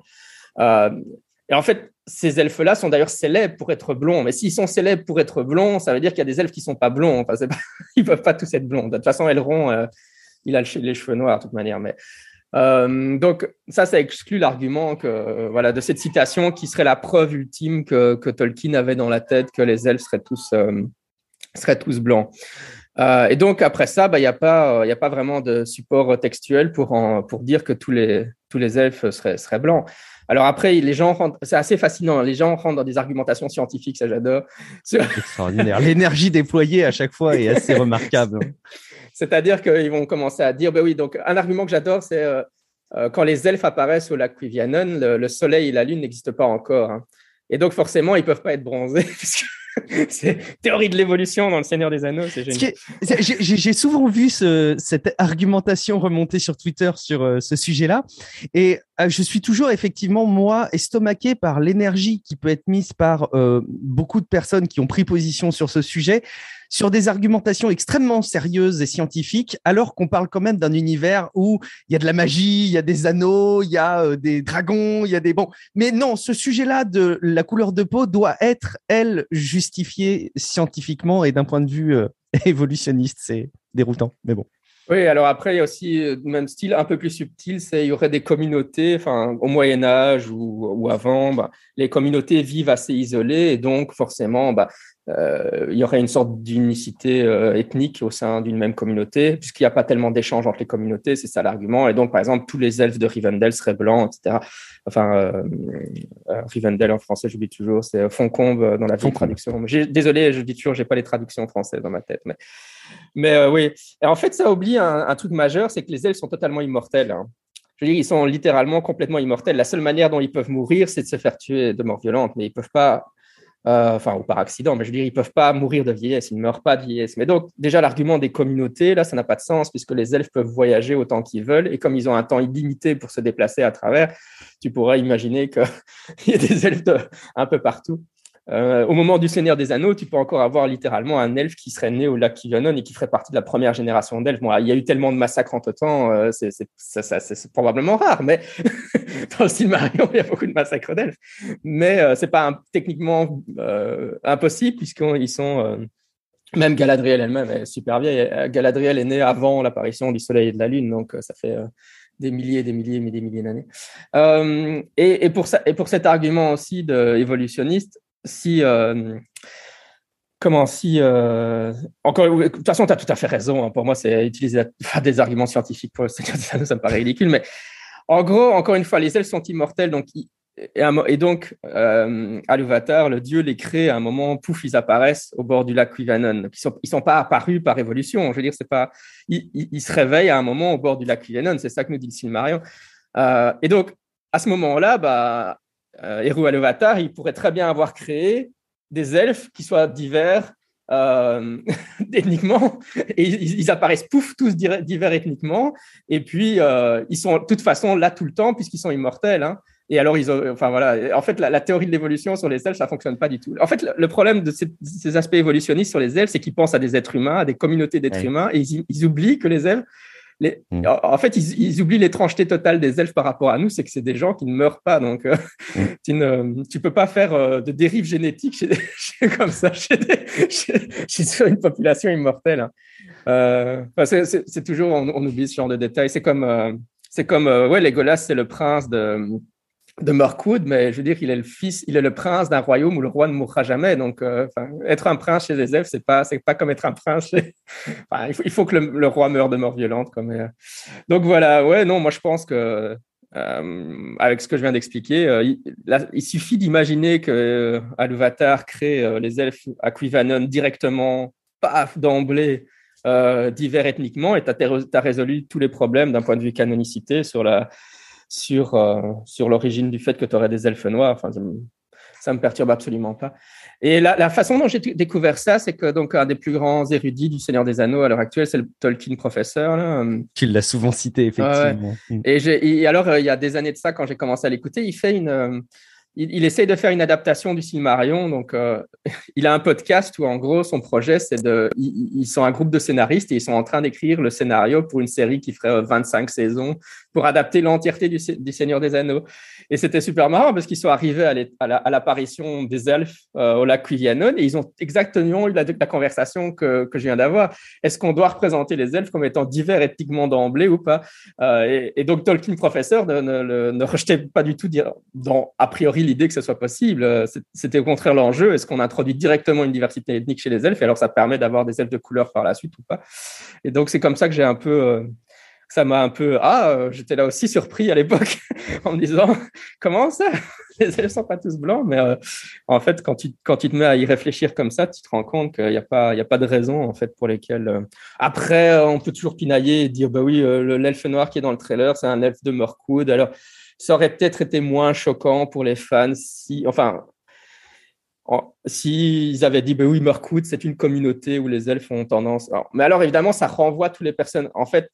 Et en fait, ces elfes-là sont d'ailleurs célèbres pour être blonds. Mais s'ils sont célèbres pour être blonds, ça veut dire qu'il y a des elfes qui ne sont pas blonds. Enfin, ils ne peuvent pas tous être blonds. De toute façon, Elrond, il a les cheveux noirs de toute manière. Mais, donc, ça exclut l'argument de cette citation qui serait la preuve ultime que Tolkien avait dans la tête que les elfes seraient tous blancs. Et donc, après ça, il n'y a pas vraiment de support textuel pour dire que tous les elfes seraient blancs. Alors après, les gens rentrent, c'est assez fascinant, les gens rentrent dans des argumentations scientifiques, ça j'adore.
C'est extraordinaire. L'énergie déployée à chaque fois est assez remarquable.
C'est-à-dire qu'ils vont commencer à dire, oui, donc un argument que j'adore, c'est quand les elfes apparaissent au lac Cuivianen, le soleil et la lune n'existent pas encore. Et donc forcément, ils ne peuvent pas être bronzés, puisque c'est théorie de l'évolution dans le Seigneur des Anneaux, c'est génial.
J'ai souvent vu cette argumentation remonter sur Twitter sur ce sujet-là, et je suis toujours effectivement, moi, estomaqué par l'énergie qui peut être mise par beaucoup de personnes qui ont pris position sur ce sujet, sur des argumentations extrêmement sérieuses et scientifiques, alors qu'on parle quand même d'un univers où il y a de la magie, il y a des anneaux, il y a des dragons, il y a des... Bon, mais non, ce sujet-là de la couleur de peau doit être, elle, justifiée scientifiquement et d'un point de vue évolutionniste. C'est déroutant, mais bon.
Oui, alors après, il y a aussi le même style, un peu plus subtil, il y aurait des communautés, au Moyen-Âge ou avant, les communautés vivent assez isolées et donc forcément, il y aurait une sorte d'unicité ethnique au sein d'une même communauté, puisqu'il n'y a pas tellement d'échanges entre les communautés, c'est ça l'argument. Et donc, par exemple, tous les elfes de Rivendell seraient blancs, etc. Rivendell en français, j'oublie toujours, c'est Foncombe dans la vieille traduction. Désolé, je dis toujours, je n'ai pas les traductions françaises dans ma tête. Mais oui. Et en fait, ça oublie un truc majeur, c'est que les elfes sont totalement immortels. Je veux dire, ils sont littéralement complètement immortels. La seule manière dont ils peuvent mourir, c'est de se faire tuer de mort violente, mais ils ne peuvent pas... ou par accident, mais je veux dire, ils ne peuvent pas mourir de vieillesse, ils ne meurent pas de vieillesse. Mais donc, déjà, l'argument des communautés, là, ça n'a pas de sens, puisque les elfes peuvent voyager autant qu'ils veulent, et comme ils ont un temps illimité pour se déplacer à travers, tu pourrais imaginer qu'il y a des elfes un peu partout. Au moment du Seigneur des Anneaux, tu peux encore avoir littéralement un elfe qui serait né au lac Cuivianen et qui ferait partie de la première génération d'elfes. Bon, il y a eu tellement de massacres entre-temps, c'est probablement rare, mais dans le Silmarillion, il y a beaucoup de massacres d'elfes. Mais ce n'est pas techniquement impossible, puisqu'ils sont... même Galadriel elle-même est super vieille. Galadriel est née avant l'apparition du Soleil et de la Lune, donc ça fait... des milliers d'années. Et pour cet argument aussi évolutionniste, de toute façon, tu as tout à fait raison. Pour moi, c'est utiliser des arguments scientifiques pour le Seigneur des Anneaux, ça me paraît ridicule. Mais en gros, encore une fois, les elfes sont immortels. Et donc, Aluvatar, le dieu, les crée à un moment, pouf, ils apparaissent au bord du lac Cuivianen. Ils sont pas apparus par évolution. Je veux dire, c'est pas. Ils se réveillent à un moment au bord du lac Cuivianen. C'est ça que nous dit le Silmarillion. Et donc, à ce moment-là, Eru Aluvatar, il pourrait très bien avoir créé des elfes qui soient divers ethniquement, et ils apparaissent tous divers ethniquement, et puis ils sont de toute façon là tout le temps puisqu'ils sont immortels. Et alors, en fait, la théorie de l'évolution sur les elfes, ça fonctionne pas du tout. En fait, le problème de ces aspects évolutionnistes sur les elfes, c'est qu'ils pensent à des êtres humains, à des communautés d'êtres humains, et ils oublient que les elfes, en fait, ils oublient l'étrangeté totale des elfes par rapport à nous, c'est que c'est des gens qui ne meurent pas. Donc, tu peux pas faire de dérive génétique comme ça sur une population immortelle. C'est toujours, on oublie ce genre de détails. C'est comme Legolas, c'est le prince de Mirkwood, mais je veux dire, il est le prince d'un royaume où le roi ne mourra jamais. Donc, être un prince chez les elfes, c'est pas comme être un prince il faut que le roi meure de mort violente. Donc voilà, non, moi je pense que avec ce que je viens d'expliquer, il suffit d'imaginer que Aluvatar crée les elfes à Cuivianen directement, paf, d'emblée, divers ethniquement et tu as résolu tous les problèmes d'un point de vue canonicité sur l'origine du fait que tu aurais des elfes noirs. Enfin, ça me perturbe absolument pas. Et la façon dont j'ai découvert ça, c'est que donc un des plus grands érudits du Seigneur des Anneaux à l'heure actuelle, c'est le Tolkien professeur. Là.
Tu l'as souvent cité, effectivement.
Et alors, il y a des années de ça, quand j'ai commencé à l'écouter, il essaye de faire une adaptation du Silmarillion. Donc, il a un podcast où, en gros, son projet, ils sont un groupe de scénaristes et ils sont en train d'écrire le scénario pour une série qui ferait 25 saisons pour adapter l'entièreté du Seigneur des Anneaux. Et c'était super marrant parce qu'ils sont arrivés à l'apparition des elfes au lac Cuivianon et ils ont exactement eu la conversation que je viens d'avoir. Est-ce qu'on doit représenter les elfes comme étant divers ethniquement d'emblée ou pas? Et donc, Tolkien professeur ne rejetait pas du tout a priori l'idée que ce soit possible. C'était au contraire l'enjeu. Est-ce qu'on introduit directement une diversité ethnique chez les elfes et alors ça permet d'avoir des elfes de couleur par la suite ou pas? Et donc, c'est comme ça que j'ai un peu... ça m'a un peu... j'étais là aussi surpris à l'époque en me disant, comment ça? Les elfes ne sont pas tous blancs, mais en fait, quand tu te mets à y réfléchir comme ça, tu te rends compte qu'il n'y a pas de raison en fait, pour lesquelles... Après, on peut toujours pinailler et dire, bah oui, l'elfe noir qui est dans le trailer, c'est un elfe de Mirkwood. Alors, ça aurait peut-être été moins choquant pour les fans s'ils avaient dit, oui, Mirkwood, c'est une communauté où les elfes ont tendance... Mais alors, évidemment, ça renvoie toutes les personnes. En fait,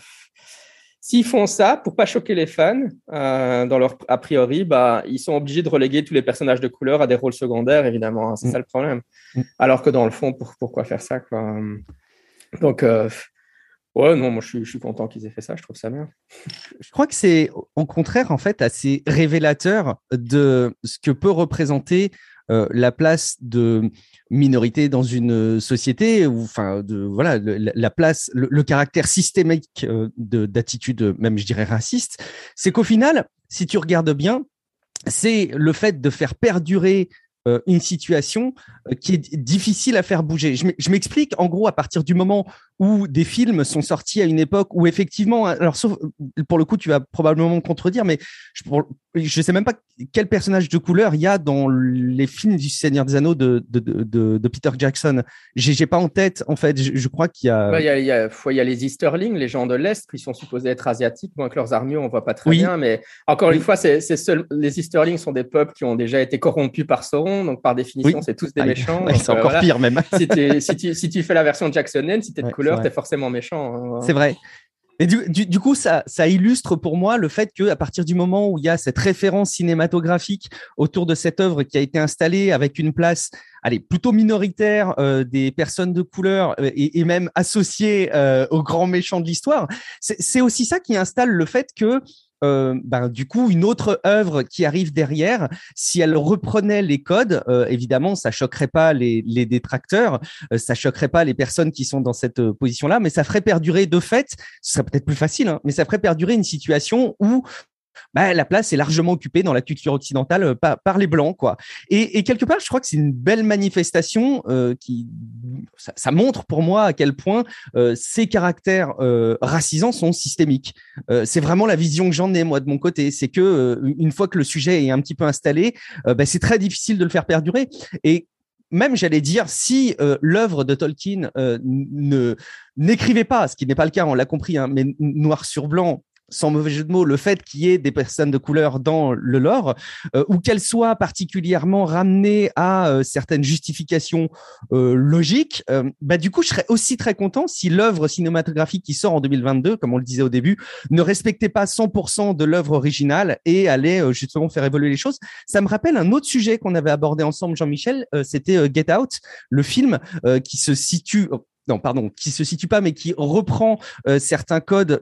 s'ils font ça, pour pas choquer les fans, dans leur a priori, ils sont obligés de reléguer tous les personnages de couleur à des rôles secondaires, évidemment. C'est ça le problème. Alors que dans le fond, pourquoi faire ça, quoi? Donc... ouais, non, moi je suis content qu'ils aient fait ça, je trouve ça bien.
Je crois que c'est au contraire en fait assez révélateur de ce que peut représenter la place de minorité dans une société, ou enfin voilà la place, le caractère systémique d'attitude, même je dirais raciste. C'est qu'au final, si tu regardes bien, c'est le fait de faire perdurer une situation qui est difficile à faire bouger. Je m'explique, en gros, à partir du moment où des films sont sortis à une époque où effectivement, alors sauf pour le coup, tu vas probablement me contredire, mais je sais même pas quel personnage de couleur il y a dans les films du Seigneur des Anneaux de Peter Jackson. J'ai pas en tête, en fait. Je crois qu'il y a...
Il y a les Easterlings, les gens de l'Est, qui sont supposés être asiatiques. Bon, avec leurs armures, on voit pas très bien, mais encore une fois, les Easterlings sont des peuples qui ont déjà été corrompus par Sauron, donc par définition, c'est tous des méchants.
C'est encore pire même.
si tu fais la version Jacksonienne, si tu es de couleur, tu es forcément méchant.
C'est vrai. Et du coup, ça illustre pour moi le fait qu'à partir du moment où il y a cette référence cinématographique autour de cette œuvre qui a été installée avec une place plutôt minoritaire des personnes de couleur et même associée aux grands méchants de l'histoire, c'est aussi ça qui installe le fait que du coup, une autre œuvre qui arrive derrière, si elle reprenait les codes, évidemment, ça choquerait pas les détracteurs, ça choquerait pas les personnes qui sont dans cette position-là, mais ça ferait perdurer de fait, ce serait peut-être plus facile, hein, mais ça ferait perdurer une situation où la place est largement occupée dans la culture occidentale par les Blancs, quoi. Et quelque part, je crois que c'est une belle manifestation ça montre pour moi à quel point ces caractères racisants sont systémiques. C'est vraiment la vision que j'en ai, moi, de mon côté. C'est que une fois que le sujet est un petit peu installé, c'est très difficile de le faire perdurer. Et même, j'allais dire, si l'œuvre de Tolkien n'écrivait pas, ce qui n'est pas le cas, on l'a compris, hein, mais noir sur blanc, sans mauvais jeu de mots, le fait qu'il y ait des personnes de couleur dans le lore, ou qu'elles soient particulièrement ramenées à certaines justifications logiques, du coup, je serais aussi très content si l'œuvre cinématographique qui sort en 2022, comme on le disait au début, ne respectait pas 100% de l'œuvre originale et allait justement faire évoluer les choses. Ça me rappelle un autre sujet qu'on avait abordé ensemble, Jean-Michel, c'était Get Out, le film qui se situe... Non, pardon, qui se situe pas, mais qui reprend certains codes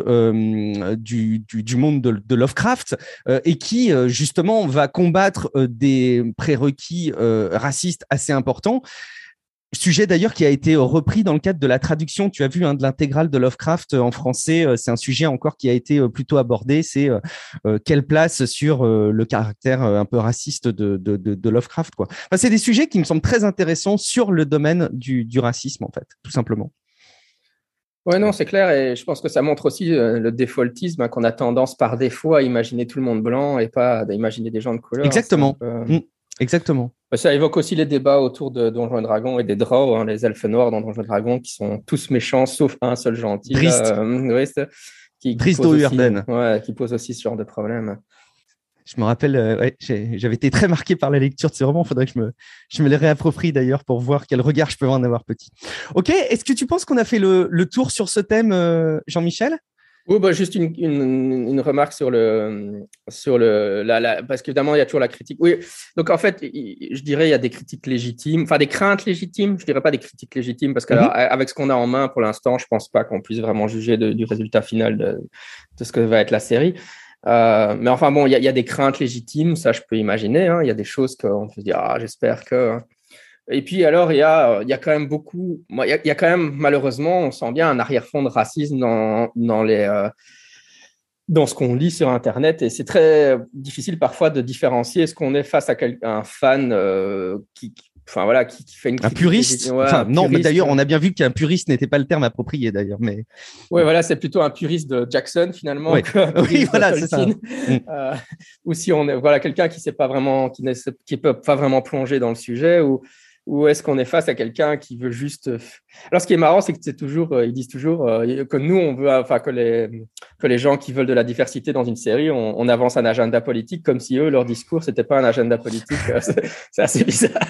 du monde de Lovecraft et qui justement va combattre des prérequis racistes assez importants. Sujet d'ailleurs qui a été repris dans le cadre de la traduction, tu as vu, de l'intégrale de Lovecraft en français. C'est un sujet encore qui a été plutôt abordé. C'est quelle place sur le caractère un peu raciste de Lovecraft, quoi. Enfin, c'est des sujets qui me semblent très intéressants sur le domaine du racisme, en fait, tout simplement.
Ouais, non, c'est clair. Et je pense que ça montre aussi le défaultisme, qu'on a tendance par défaut à imaginer tout le monde blanc et pas à imaginer des gens de couleur.
Exactement. Exactement.
Ça évoque aussi les débats autour de Donjons et Dragons et des Drow, hein, les elfes noirs dans Donjons et Dragons, qui sont tous méchants, sauf un seul gentil,
Drist.
là, oui, qui
Drist
pose aussi,
Do'Urden.
qui pose aussi ce genre de problème.
Je me rappelle, j'avais été très marqué par la lecture de ces romans. Il faudrait que je me les réapproprie d'ailleurs pour voir quel regard je peux en avoir petit. Ok, est-ce que tu penses qu'on a fait le tour sur ce thème, Jean-Michel?
Oui, bah, juste une remarque sur parce qu'évidemment, il y a toujours la critique. Oui, donc en fait, je dirais il y a des critiques légitimes, enfin des craintes légitimes, je dirais pas des critiques légitimes, parce qu'avec ce qu'on a en main pour l'instant, je pense pas qu'on puisse vraiment juger du résultat final de ce que va être la série. Mais enfin bon, il y a des craintes légitimes, ça je peux imaginer, hein. Il y a des choses qu'on peut se dire, j'espère que... Et puis alors, il y a quand même beaucoup, il y a quand même malheureusement, on sent bien un arrière-fond de racisme dans ce qu'on lit sur Internet, et c'est très difficile parfois de différencier est-ce qu'on est face à un fan qui fait une critique.
Un puriste. Non, mais d'ailleurs, on a bien vu qu'un puriste n'était pas le terme approprié d'ailleurs. Mais
oui, voilà, c'est plutôt un puriste de Jackson finalement qu'un puriste de Tolkien. Ou si on est quelqu'un qui n'est pas vraiment plongé dans le sujet, ou est-ce qu'on est face à quelqu'un qui veut juste... Alors, ce qui est marrant, c'est que ils disent toujours que nous, on veut, que les gens qui veulent de la diversité dans une série, on avance un agenda politique comme si eux, leur discours, c'était pas un agenda politique. C'est assez bizarre.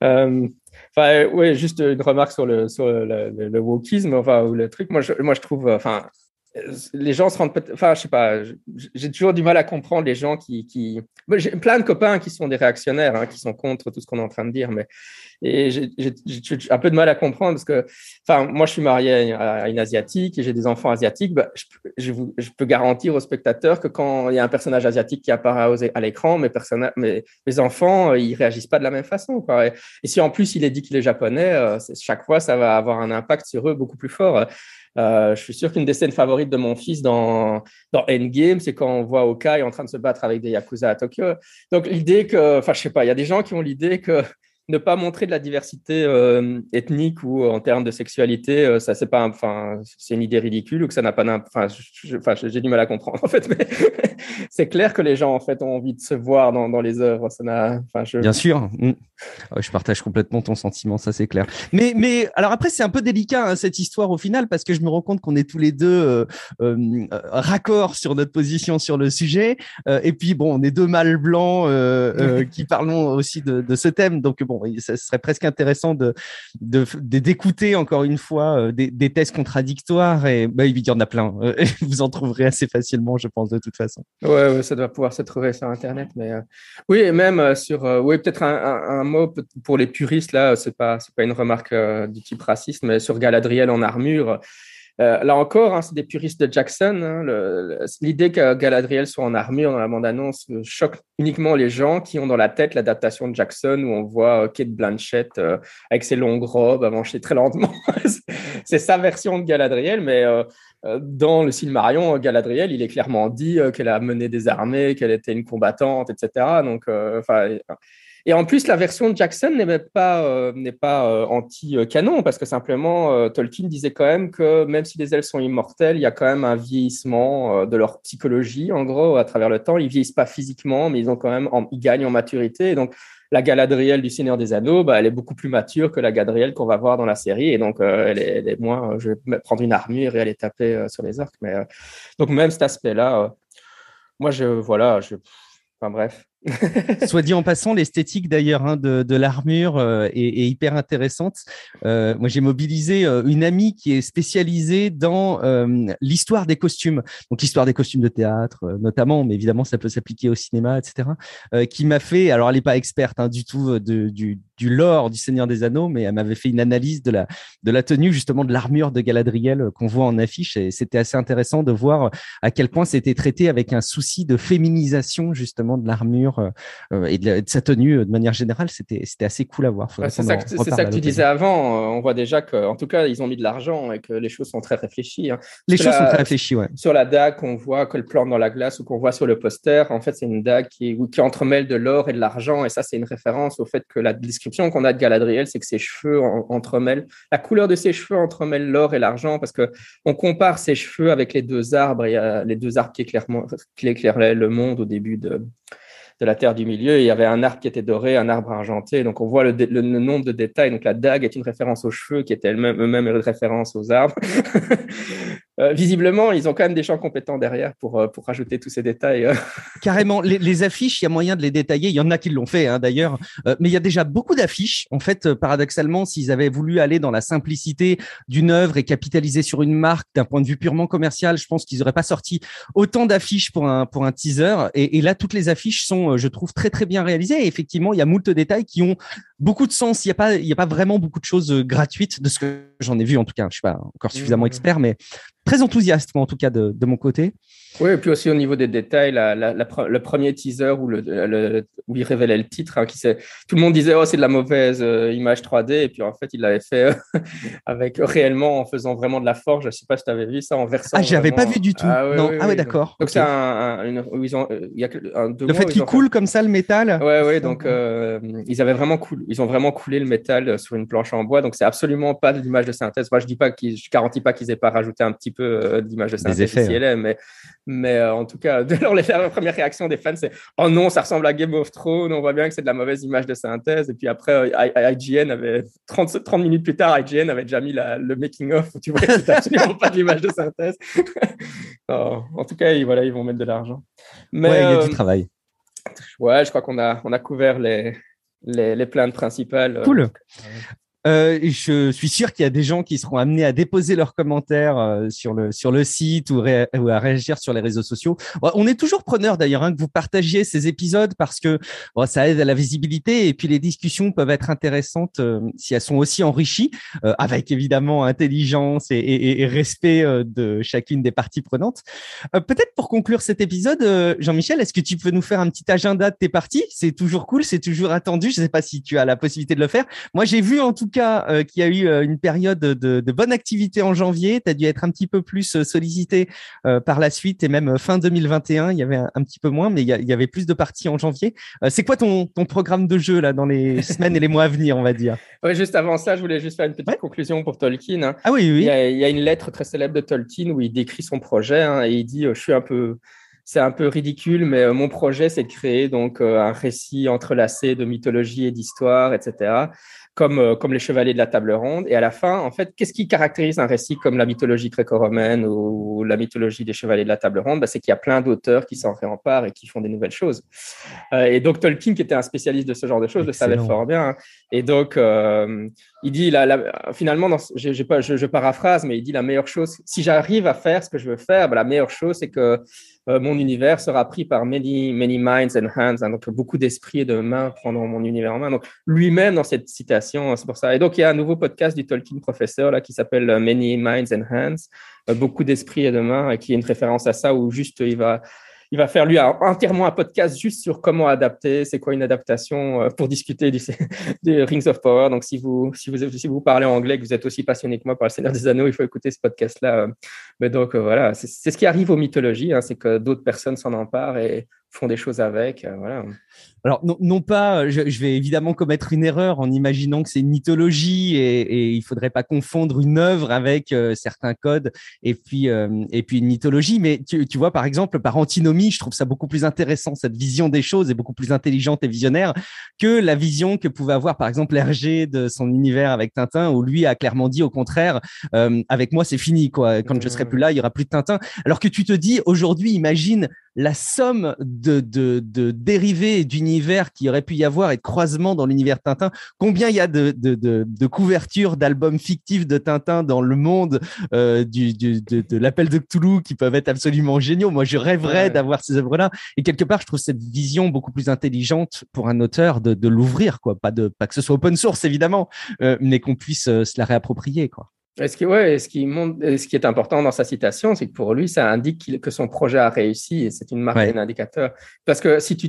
Juste une remarque sur le wokisme, ou le truc. Moi, je trouve, les gens se rendent je sais pas, j'ai toujours du mal à comprendre les gens qui... J'ai plein de copains qui sont des réactionnaires, hein, qui sont contre tout ce qu'on est en train de dire, et j'ai un peu de mal à comprendre parce que, moi, je suis marié à une Asiatique et j'ai des enfants asiatiques. Je peux garantir aux spectateurs que quand il y a un personnage asiatique qui apparaît à l'écran, mes enfants, ils réagissent pas de la même façon, quoi. Et si en plus il est dit qu'il est japonais, chaque fois, ça va avoir un impact sur eux beaucoup plus fort. Je suis sûr qu'une des scènes favorites de mon fils dans Endgame, c'est quand on voit Hawkeye en train de se battre avec des Yakuza à Tokyo. Donc, l'idée que, je sais pas, il y a des gens qui ont l'idée que ne pas montrer de la diversité ethnique ou en termes de sexualité, ça, c'est une idée ridicule ou que ça n'a pas j'ai du mal à comprendre, en fait. Mais c'est clair que les gens, en fait, ont envie de se voir dans les œuvres.
Bien sûr. Je partage complètement ton sentiment, ça c'est clair. Mais alors après, c'est un peu délicat, hein, cette histoire au final, parce que je me rends compte qu'on est tous les deux raccords sur notre position sur le sujet. Et puis, bon, on est deux mâles blancs qui parlons aussi de ce thème. Donc, bon, ça serait presque intéressant d'écouter encore une fois des thèses contradictoires. Et il y en a plein. Vous en trouverez assez facilement, je pense, de toute façon.
Ouais, ça doit pouvoir se trouver sur Internet. Mais oui, et même peut-être un mot pour les puristes, là, c'est pas une remarque du type raciste, mais sur Galadriel en armure. Là encore, hein, c'est des puristes de Jackson. Hein, l'idée que Galadriel soit en armure dans la bande-annonce choque uniquement les gens qui ont dans la tête l'adaptation de Jackson où on voit Cate Blanchett avec ses longues robes avancer très lentement. C'est sa version de Galadriel, mais dans le Silmarillion, Galadriel, il est clairement dit qu'elle a mené des armées, qu'elle était une combattante, etc. Donc, et en plus, la version de Jackson n'est pas anti-canon, parce que simplement, Tolkien disait quand même que même si les elfes sont immortels, il y a quand même un vieillissement de leur psychologie, en gros, à travers le temps. Ils vieillissent pas physiquement, mais ils gagnent en maturité. Et donc, la Galadriel du Seigneur des Anneaux, elle est beaucoup plus mature que la Galadriel qu'on va voir dans la série. Et donc, elle est moins... je vais prendre une armure et aller taper sur les orques. Mais, donc, même cet aspect-là, moi, enfin, bref.
Soit dit en passant, l'esthétique d'ailleurs de l'armure est hyper intéressante. Moi, j'ai mobilisé une amie qui est spécialisée dans l'histoire des costumes, donc l'histoire des costumes de théâtre notamment, mais évidemment ça peut s'appliquer au cinéma, etc. Qui m'a fait, alors elle n'est pas experte du tout du lore du Seigneur des Anneaux, mais elle m'avait fait une analyse de la tenue justement de l'armure de Galadriel qu'on voit en affiche, et c'était assez intéressant de voir à quel point c'était traité avec un souci de féminisation justement de l'armure et de sa tenue de manière générale. C'était assez cool à voir.
C'est ça que tu disais avant. On voit déjà qu'en tout cas, ils ont mis de l'argent et que les choses sont très réfléchies. Hein.
Les choses sont très réfléchies, ouais.
Sur la dague qu'on voit, que le plante dans la glace ou qu'on voit sur le poster, en fait, c'est une dague qui entremêle de l'or et de l'argent. Et ça, c'est une référence au fait que la description qu'on a de Galadriel, c'est que ses cheveux entremêlent. La couleur de ses cheveux entremêle l'or et l'argent parce qu'on compare ses cheveux avec les deux arbres. Il y a les deux arbres qui éclairaient le monde au début de la Terre du Milieu. Et il y avait un arbre qui était doré, un arbre argenté. Donc, on voit le nombre de détails. Donc, la dague est une référence aux cheveux qui étaient eux-mêmes une référence aux arbres. Visiblement, ils ont quand même des gens compétents derrière pour rajouter tous ces détails.
Carrément, les affiches, il y a moyen de les détailler. Il y en a qui l'ont fait, hein, d'ailleurs. Mais il y a déjà beaucoup d'affiches. En fait, paradoxalement, s'ils avaient voulu aller dans la simplicité d'une œuvre et capitaliser sur une marque d'un point de vue purement commercial, je pense qu'ils n'auraient pas sorti autant d'affiches pour un teaser. Et là, toutes les affiches sont, je trouve, très, très bien réalisées. Et effectivement, il y a moult détails qui ont beaucoup de sens. Il y a pas vraiment beaucoup de choses gratuites de ce que j'en ai vu, en tout cas. Je suis pas encore suffisamment expert, mais très enthousiaste, moi, en tout cas, de mon côté.
Oui, et puis aussi au niveau des détails, le premier teaser où il révélait le titre, hein, tout le monde disait c'est de la mauvaise image 3D, et puis en fait il l'avait fait avec réellement en faisant vraiment de la forge. Je ne sais pas si tu avais vu ça en versant.
Ah, j'avais pas vu du tout. Non.
Oui,
d'accord.
Donc
okay.
C'est où ils ont il y a
le fait qu'il coule comme ça le métal.
Oui. Donc ils ont vraiment coulé le métal sur une planche en bois. Donc c'est absolument pas de l'image de synthèse. Moi je garantis pas qu'ils aient pas rajouté un petit peu d'image de synthèse
effets,
ici et là, mais en tout cas, la première réaction des fans, c'est « Oh non, ça ressemble à Game of Thrones, on voit bien que c'est de la mauvaise image de synthèse. » Et puis après, IGN avait, 30 minutes plus tard, IGN avait déjà mis le making-of où tu vois que c'était absolument pas de l'image de synthèse. En tout cas, ils vont mettre de l'argent.
Mais il y a du travail.
Ouais, je crois qu'on a couvert les plaintes principales.
Cool. Je suis sûr qu'il y a des gens qui seront amenés à déposer leurs commentaires sur le site ou à réagir sur les réseaux sociaux. On est toujours preneur d'ailleurs que vous partagiez ces épisodes parce que ça aide à la visibilité et puis les discussions peuvent être intéressantes si elles sont aussi enrichies avec évidemment intelligence et respect de chacune des parties prenantes. Peut-être pour conclure cet épisode, Jean-Michel, est-ce que tu peux nous faire un petit agenda de tes parties? C'est toujours cool, c'est toujours attendu. Je ne sais pas si tu as la possibilité de le faire. Moi, j'ai vu en tout cas qu'il y a eu une période de bonne activité en janvier. Tu as dû être un petit peu plus sollicité par la suite et même fin 2021, il y avait un petit peu moins, mais il y avait plus de parties en janvier. C'est quoi ton programme de jeu là, dans les semaines et les mois à venir, on va dire?
Ouais, juste avant ça, je voulais juste faire une petite conclusion pour Tolkien. Hein.
Ah oui.
Il y a une lettre très célèbre de Tolkien où il décrit son projet et il dit c'est un peu ridicule, mais mon projet, c'est de créer donc un récit entrelacé de mythologie et d'histoire, etc., comme les Chevaliers de la Table Ronde. Et à la fin, en fait, qu'est-ce qui caractérise un récit comme la mythologie gréco-romaine ou la mythologie des Chevaliers de la Table Ronde? C'est qu'il y a plein d'auteurs qui s'en réemparent et qui font des nouvelles choses. Et donc, Tolkien, qui était un spécialiste de ce genre de choses, le savait fort bien. Hein. Et donc, il dit, finalement, je paraphrase, mais il dit la meilleure chose, si j'arrive à faire ce que je veux faire, la meilleure chose, c'est que mon univers sera pris par many minds and hands, hein, donc beaucoup d'esprits et de mains prendront mon univers en main. Donc lui-même dans cette citation, c'est pour ça. Et donc il y a un nouveau podcast du Tolkien Professeur là qui s'appelle Many Minds and Hands, beaucoup d'esprits et de mains, et qui est une référence à ça où juste il va faire lui entièrement un podcast juste sur comment adapter, c'est quoi une adaptation pour discuter des Rings of Power. Donc si vous parlez anglais, que vous êtes aussi passionné que moi par le Seigneur des Anneaux, il faut écouter ce podcast-là. Mais donc voilà, c'est ce qui arrive aux mythologies, hein, c'est que d'autres personnes s'en emparent et font des choses avec. Voilà.
Alors, non pas, je vais évidemment commettre une erreur en imaginant que c'est une mythologie et il faudrait pas confondre une œuvre avec certains codes et puis une mythologie. Mais tu vois, par exemple, par antinomie, je trouve ça beaucoup plus intéressant. Cette vision des choses est beaucoup plus intelligente et visionnaire que la vision que pouvait avoir, par exemple, Hergé de son univers avec Tintin, où lui a clairement dit au contraire, avec moi, c'est fini, quoi. Quand je serai plus là, il y aura plus de Tintin. Alors que tu te dis, aujourd'hui, imagine la somme de dérivés d'univers qu'il y aurait pu y avoir et de croisements dans l'univers Tintin. Combien il y a de couvertures d'albums fictifs de Tintin dans le monde de l'appel de Cthulhu qui peuvent être absolument géniaux. Moi, je rêverais d'avoir ces œuvres-là. Et quelque part, je trouve cette vision beaucoup plus intelligente pour un auteur de l'ouvrir, quoi. Pas que ce soit open source, évidemment, mais qu'on puisse se la réapproprier, quoi.
Ce qui est important dans sa citation, c'est que pour lui, ça indique que son projet a réussi et c'est une marque, un indicateur. Parce que si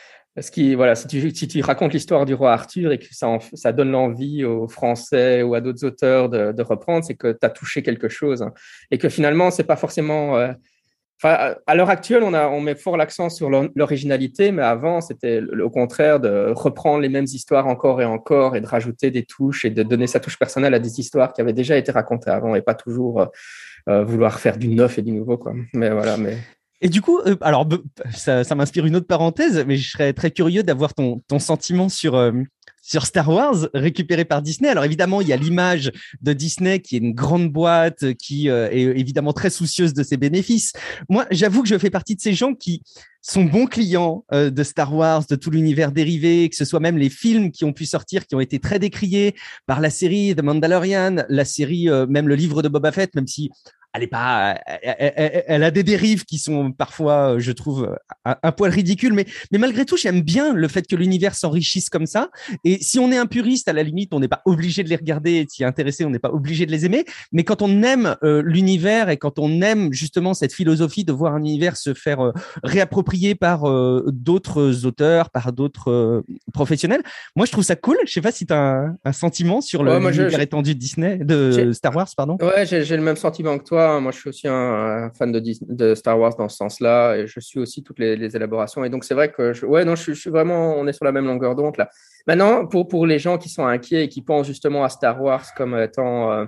tu racontes l'histoire du roi Arthur et que ça donne l'envie aux Français ou à d'autres auteurs de reprendre, c'est que tu as touché quelque chose. Hein. Et que finalement, c'est pas forcément... à l'heure actuelle, on met fort l'accent sur l'originalité, mais avant, c'était au contraire de reprendre les mêmes histoires encore et encore et de rajouter des touches et de donner sa touche personnelle à des histoires qui avaient déjà été racontées avant et pas toujours vouloir faire du neuf et du nouveau, quoi. Mais voilà,
Et du coup, alors ça m'inspire une autre parenthèse, mais je serais très curieux d'avoir ton sentiment sur Star Wars récupéré par Disney. Alors évidemment, il y a l'image de Disney qui est une grande boîte qui est évidemment très soucieuse de ses bénéfices. Moi, j'avoue que je fais partie de ces gens qui sont bons clients de Star Wars, de tout l'univers dérivé, que ce soit même les films qui ont pu sortir, qui ont été très décriés par la série The Mandalorian, la série, même le livre de Boba Fett, même si elle est pas, elle a des dérives qui sont parfois, je trouve, un poil ridicules, mais malgré tout, j'aime bien le fait que l'univers s'enrichisse comme ça. Et si on est un puriste, à la limite, on n'est pas obligé de les regarder et de s'y intéresser, on n'est pas obligé de les aimer. Mais quand on aime l'univers et quand on aime justement cette philosophie de voir un univers se faire réapproprier par d'autres auteurs, par d'autres professionnels, moi, je trouve ça cool. Je sais pas si tu as un sentiment sur l'univers étendu de Disney, de Star Wars, pardon.
Ouais, j'ai le même sentiment que toi. Moi, je suis aussi un fan de Star Wars dans ce sens-là, et je suis aussi toutes les élaborations. Et donc, c'est vrai que je suis vraiment, on est sur la même longueur d'onde là. Maintenant, pour les gens qui sont inquiets et qui pensent justement à Star Wars comme étant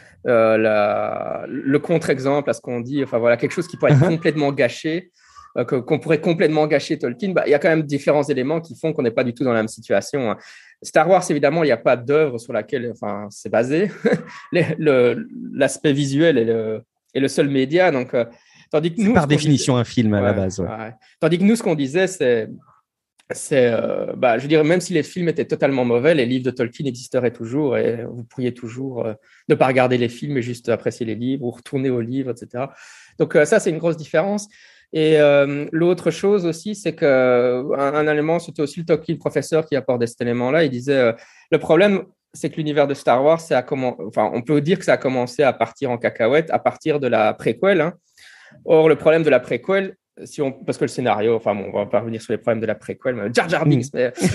le contre-exemple à ce qu'on dit, enfin voilà, quelque chose qui pourrait être complètement gâché, qu'on pourrait complètement gâcher Tolkien, il y a quand même différents éléments qui font qu'on n'est pas du tout dans la même situation. Star Wars, évidemment, il n'y a pas d'œuvre sur laquelle c'est basé. L'aspect visuel est le seul média. Donc, tandis que nous,
par définition un film à la base.
Ouais. Tandis que nous, ce qu'on disait, je dirais, même si les films étaient totalement mauvais, les livres de Tolkien existeraient toujours et vous pourriez toujours ne pas regarder les films et juste apprécier les livres ou retourner aux livres, etc. Donc, ça, c'est une grosse différence. Et l'autre chose aussi, c'est qu'un élément, c'était aussi le Tolkien professeur qui apportait cet élément-là. Il disait le problème, c'est que l'univers de Star Wars, on peut dire que ça a commencé à partir en cacahuète à partir de la préquelle. Hein. Or, le problème de la préquelle, parce que le scénario, on va pas revenir sur les problèmes de la préquelle, mais Jar Jar Binks,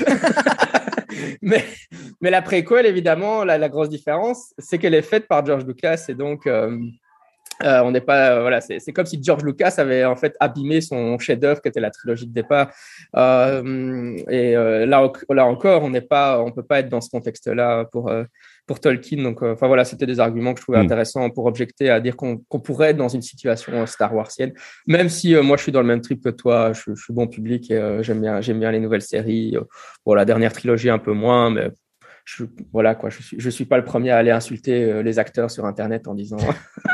mais la préquelle, évidemment, la grosse différence, c'est qu'elle est faite par George Lucas et donc. On n'est pas, voilà, c'est comme si George Lucas avait en fait abîmé son chef-d'œuvre qui était la trilogie de départ. Là encore, on peut pas être dans ce contexte-là pour Tolkien. Donc, voilà, c'était des arguments que je trouvais intéressants pour objecter à dire qu'on pourrait être dans une situation Star Warsienne. Même si moi, je suis dans le même trip que toi, je suis bon public et j'aime bien les nouvelles séries. La dernière trilogie un peu moins, mais je suis pas le premier à aller insulter les acteurs sur Internet en disant.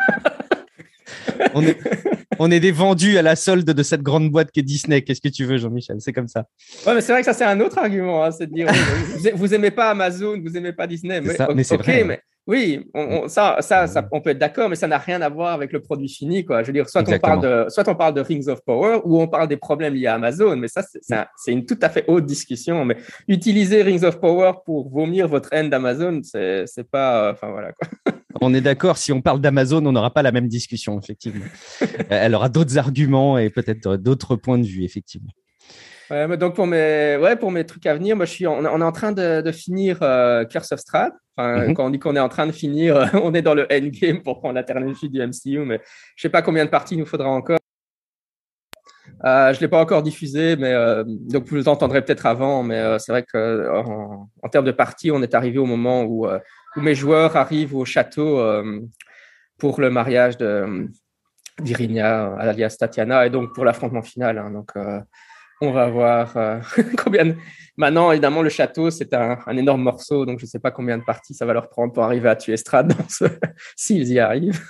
On est des vendus à la solde de cette grande boîte qu'est Disney. Qu'est-ce que tu veux, Jean-Michel? C'est comme ça.
Ouais, mais c'est vrai que ça, c'est un autre argument. Hein, c'est de dire, vous aimez pas Amazon, vous aimez pas Disney.
Mais c'est vrai.
Mais oui, on peut être d'accord, mais ça n'a rien à voir avec le produit fini, quoi. Je veux dire, soit on parle de Rings of Power ou on parle des problèmes liés à Amazon. Mais ça, c'est une tout à fait autre discussion. Mais utiliser Rings of Power pour vomir votre haine d'Amazon, c'est pas, voilà, quoi.
On est d'accord, si on parle d'Amazon, on n'aura pas la même discussion, effectivement. Elle aura d'autres arguments et peut-être d'autres points de vue, effectivement.
Donc pour mes trucs à venir, moi on est en train de finir Curse of Strahd. Quand on dit qu'on est en train de finir, on est dans le endgame pour prendre la terminologie du MCU, mais je sais pas combien de parties il nous faudra encore. Je l'ai pas encore diffusé, mais donc vous l'entendrez peut-être avant, mais c'est vrai que en termes de parties, on est arrivé au moment où mes joueurs arrivent au château pour le mariage d'Irinia, alias Tatiana, et donc pour l'affrontement final. Hein, donc on va voir combien. Maintenant, évidemment, le château, c'est un énorme morceau, donc je ne sais pas combien de parties ça va leur prendre pour arriver à tuer Strahd s'ils y arrivent.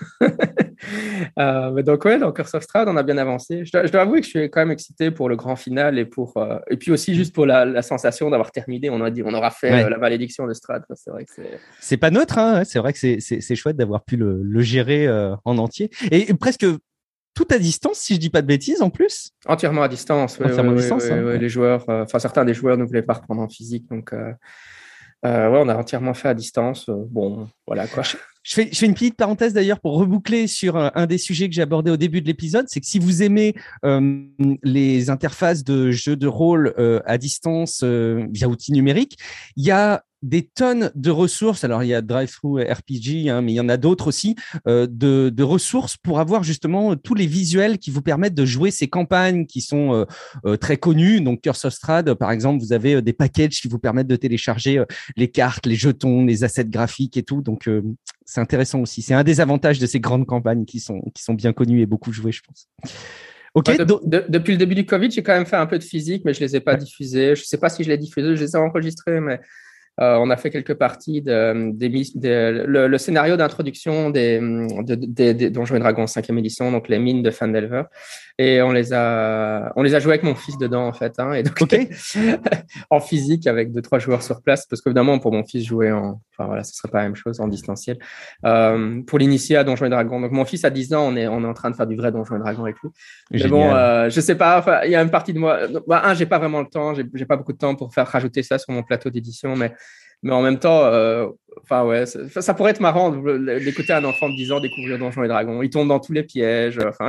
Mais donc, dans Curse of Strahd, on a bien avancé. Je dois avouer que je suis quand même excité pour le grand final et puis aussi juste pour la sensation d'avoir terminé. On aura fait la malédiction de Strahd. C'est vrai que
c'est pas neutre, hein. C'est vrai que c'est chouette d'avoir pu le gérer en entier et presque tout à distance, si je dis pas de bêtises, en plus.
Entièrement à distance.
Entièrement à distance.
Les joueurs, certains des joueurs ne voulaient pas reprendre en physique, donc on a entièrement fait à distance. Bon, voilà quoi.
Je fais une petite parenthèse d'ailleurs pour reboucler sur un des sujets que j'ai abordé au début de l'épisode, c'est que si vous aimez les interfaces de jeux de rôle à distance via outils numériques, il y a des tonnes de ressources. Alors, il y a Drive-Thru RPG, mais il y en a d'autres aussi, de ressources pour avoir justement tous les visuels qui vous permettent de jouer ces campagnes qui sont très connues. Donc, Curse of Strahd, par exemple, vous avez des packages qui vous permettent de télécharger les cartes, les jetons, les assets graphiques et tout. Donc, c'est intéressant aussi. C'est un des avantages de ces grandes campagnes qui sont bien connues et beaucoup jouées, je pense. Ok.
Depuis le début du Covid, j'ai quand même fait un peu de physique, mais je ne les ai pas diffusés. Je ne sais pas si je les ai diffusés, je les ai enregistrés, mais on a fait quelques parties le scénario d'introduction des Donjons et Dragons 5e édition, donc les mines de Phandelver. Et on les a joués avec mon fils dedans, en fait. Hein, et donc, en physique, avec 2-3 joueurs sur place, parce qu'évidemment, pour mon fils, jouer enfin voilà, ce serait pas la même chose en distanciel. Pour l'initier à Donjons et Dragons. Donc, mon fils a 10 ans, on est en train de faire du vrai Donjons et Dragons avec lui. Mais bon, je sais pas, enfin, il y a une partie de moi. J'ai pas vraiment le temps, j'ai pas beaucoup de temps pour faire rajouter ça sur mon plateau d'édition, mais en même temps, enfin ouais, ça pourrait être marrant d'écouter un enfant de 10 ans découvrir Donjons et Dragons. Il tombe dans tous les pièges. Enfin,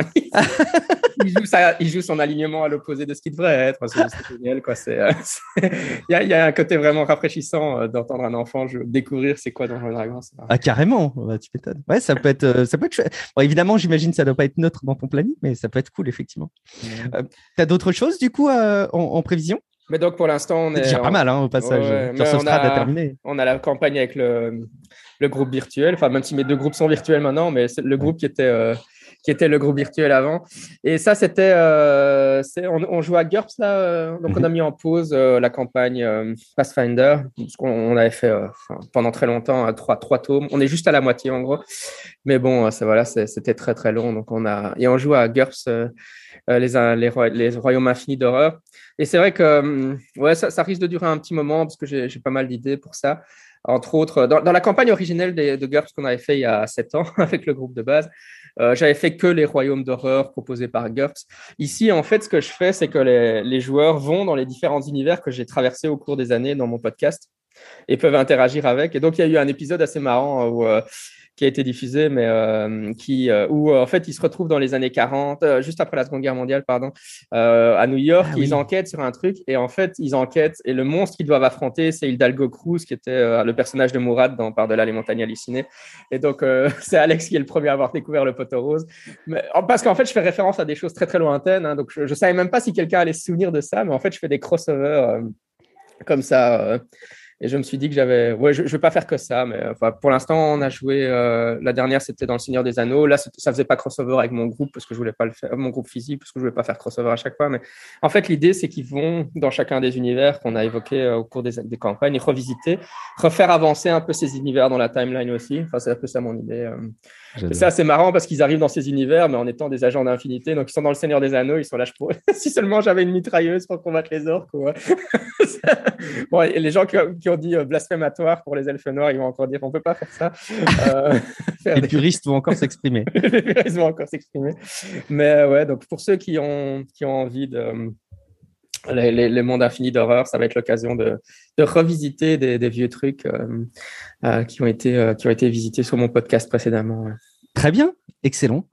il joue son alignement à l'opposé de ce qu'il devrait être. C'est génial, quoi. Il y a un côté vraiment rafraîchissant d'entendre un enfant découvrir c'est quoi Donjons et Dragons.
Ah, carrément, tu m'étonnes. Ouais, ça peut être chouette. Bon, évidemment, j'imagine que ça doit pas être neutre dans ton planning, mais ça peut être cool, effectivement. T'as d'autres choses, du coup, en prévision?
Mais donc, pour l'instant, on est
déjà pas mal, au passage.
Strad a terminé. On a la campagne avec le groupe virtuel, enfin, même si mes 2 groupes sont virtuels maintenant, mais c'est le groupe qui était le groupe virtuel avant. Et ça, c'était... on joue à GURPS, là. Donc, on a mis en pause la campagne Pathfinder, parce qu'on avait fait pendant très longtemps 3 tomes. On est juste à la moitié, en gros. Mais bon, c'était très, très long. Donc, on joue à GURPS, les royaumes infinis d'horreur. Et c'est vrai que ça risque de durer un petit moment parce que j'ai pas mal d'idées pour ça. Entre autres, dans la campagne originelle de GURPS qu'on avait fait il y a 7 ans avec le groupe de base, j'avais fait que les royaumes d'horreur proposés par GURPS. Ici, en fait, ce que je fais, c'est que les joueurs vont dans les différents univers que j'ai traversés au cours des années dans mon podcast et peuvent interagir avec. Et donc, il y a eu un épisode assez marrant qui a été diffusé, mais où en fait ils se retrouvent dans les années 40, juste après la Seconde Guerre mondiale, pardon, à New York. Ils enquêtent sur un truc et en fait ils enquêtent et le monstre qu'ils doivent affronter, c'est Hidalgo Cruz, qui était le personnage de Mourad dans Par-delà les montagnes hallucinées. Et donc c'est Alex qui est le premier à avoir découvert le poteau rose, parce qu'en fait je fais référence à des choses très très lointaines, hein, donc je savais même pas si quelqu'un allait se souvenir de ça, mais en fait je fais des crossovers comme ça. Et je me suis dit que je vais pas faire que ça, mais pour l'instant, on a joué, la dernière, c'était dans Le Seigneur des Anneaux. Là, ça faisait pas crossover avec mon groupe parce que je voulais pas le faire, mon groupe physique, parce que je voulais pas faire crossover à chaque fois. Mais en fait, l'idée, c'est qu'ils vont dans chacun des univers qu'on a évoqués au cours des campagnes et revisiter, refaire avancer un peu ces univers dans la timeline aussi. Enfin, c'est un peu ça mon idée. C'est assez marrant parce qu'ils arrivent dans ces univers, mais en étant des agents d'infinité. Donc, ils sont dans Le Seigneur des Anneaux, ils sont là, si seulement j'avais une mitrailleuse pour combattre les orques. Ouais. Bon, et les gens qui ont dit blasphématoire pour les elfes noirs, ils vont encore dire on ne peut pas faire ça.
Les puristes vont encore s'exprimer.
Les puristes vont encore s'exprimer. Mais ouais, donc pour ceux qui ont envie de... Les mondes infinis d'horreur, ça va être l'occasion de revisiter des vieux trucs qui ont été visités sur mon podcast précédemment. Ouais.
Très bien, excellent.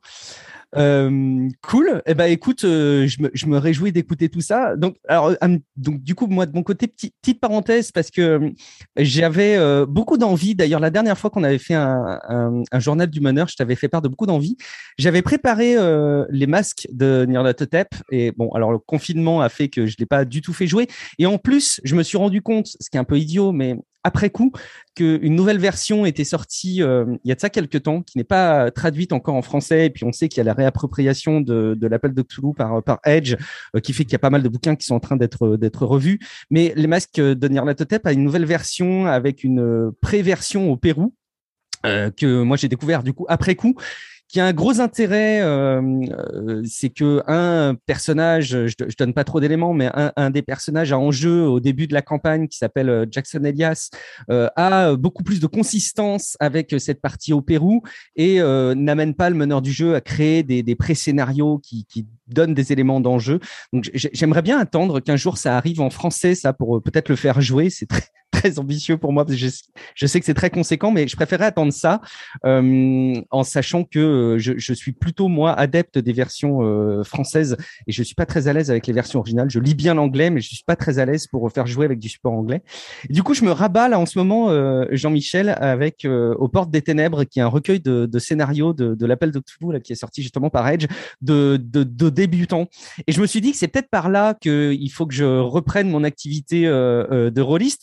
Cool. Eh ben, écoute, je me réjouis d'écouter tout ça. Donc, du coup, moi de mon côté, petite parenthèse parce que j'avais beaucoup d'envie. D'ailleurs, la dernière fois qu'on avait fait un journal du meneur, je t'avais fait part de beaucoup d'envie. J'avais préparé les masques de Nyarlathotep et bon, alors le confinement a fait que je l'ai pas du tout fait jouer. Et en plus, je me suis rendu compte, ce qui est un peu idiot, mais après coup, qu'une nouvelle version était sortie il y a de ça quelques temps, qui n'est pas traduite encore en français. Et puis, on sait qu'il y a la réappropriation de l'appel de Cthulhu par Edge, qui fait qu'il y a pas mal de bouquins qui sont en train d'être revus. Mais les masques de Nyarlathotep a une nouvelle version avec une pré-version au Pérou, que moi, j'ai découvert du coup après coup, qui a un gros intérêt, c'est que un personnage, je donne pas trop d'éléments, mais un des personnages à enjeu au début de la campagne, qui s'appelle Jackson Elias, a beaucoup plus de consistance avec cette partie au Pérou et n'amène pas le meneur du jeu à créer des pré-scénarios qui donnent des éléments d'enjeu. Donc j'aimerais bien attendre qu'un jour ça arrive en français, ça, pour peut-être le faire jouer. C'est très ambitieux pour moi parce que je sais que c'est très conséquent, mais je préférais attendre ça en sachant que je suis plutôt moi adepte des versions françaises et je suis pas très à l'aise avec les versions originales. Je lis bien l'anglais, mais je suis pas très à l'aise pour faire jouer avec du support anglais. Et du coup, je me rabats là en ce moment, Jean-Michel, avec Aux Portes des Ténèbres, qui est un recueil de scénarios de l'appel de Cthulhu, là, qui est sorti justement par Edge, de débutants. Et je me suis dit que c'est peut-être par là qu'il faut que je reprenne mon activité de rôliste, parce que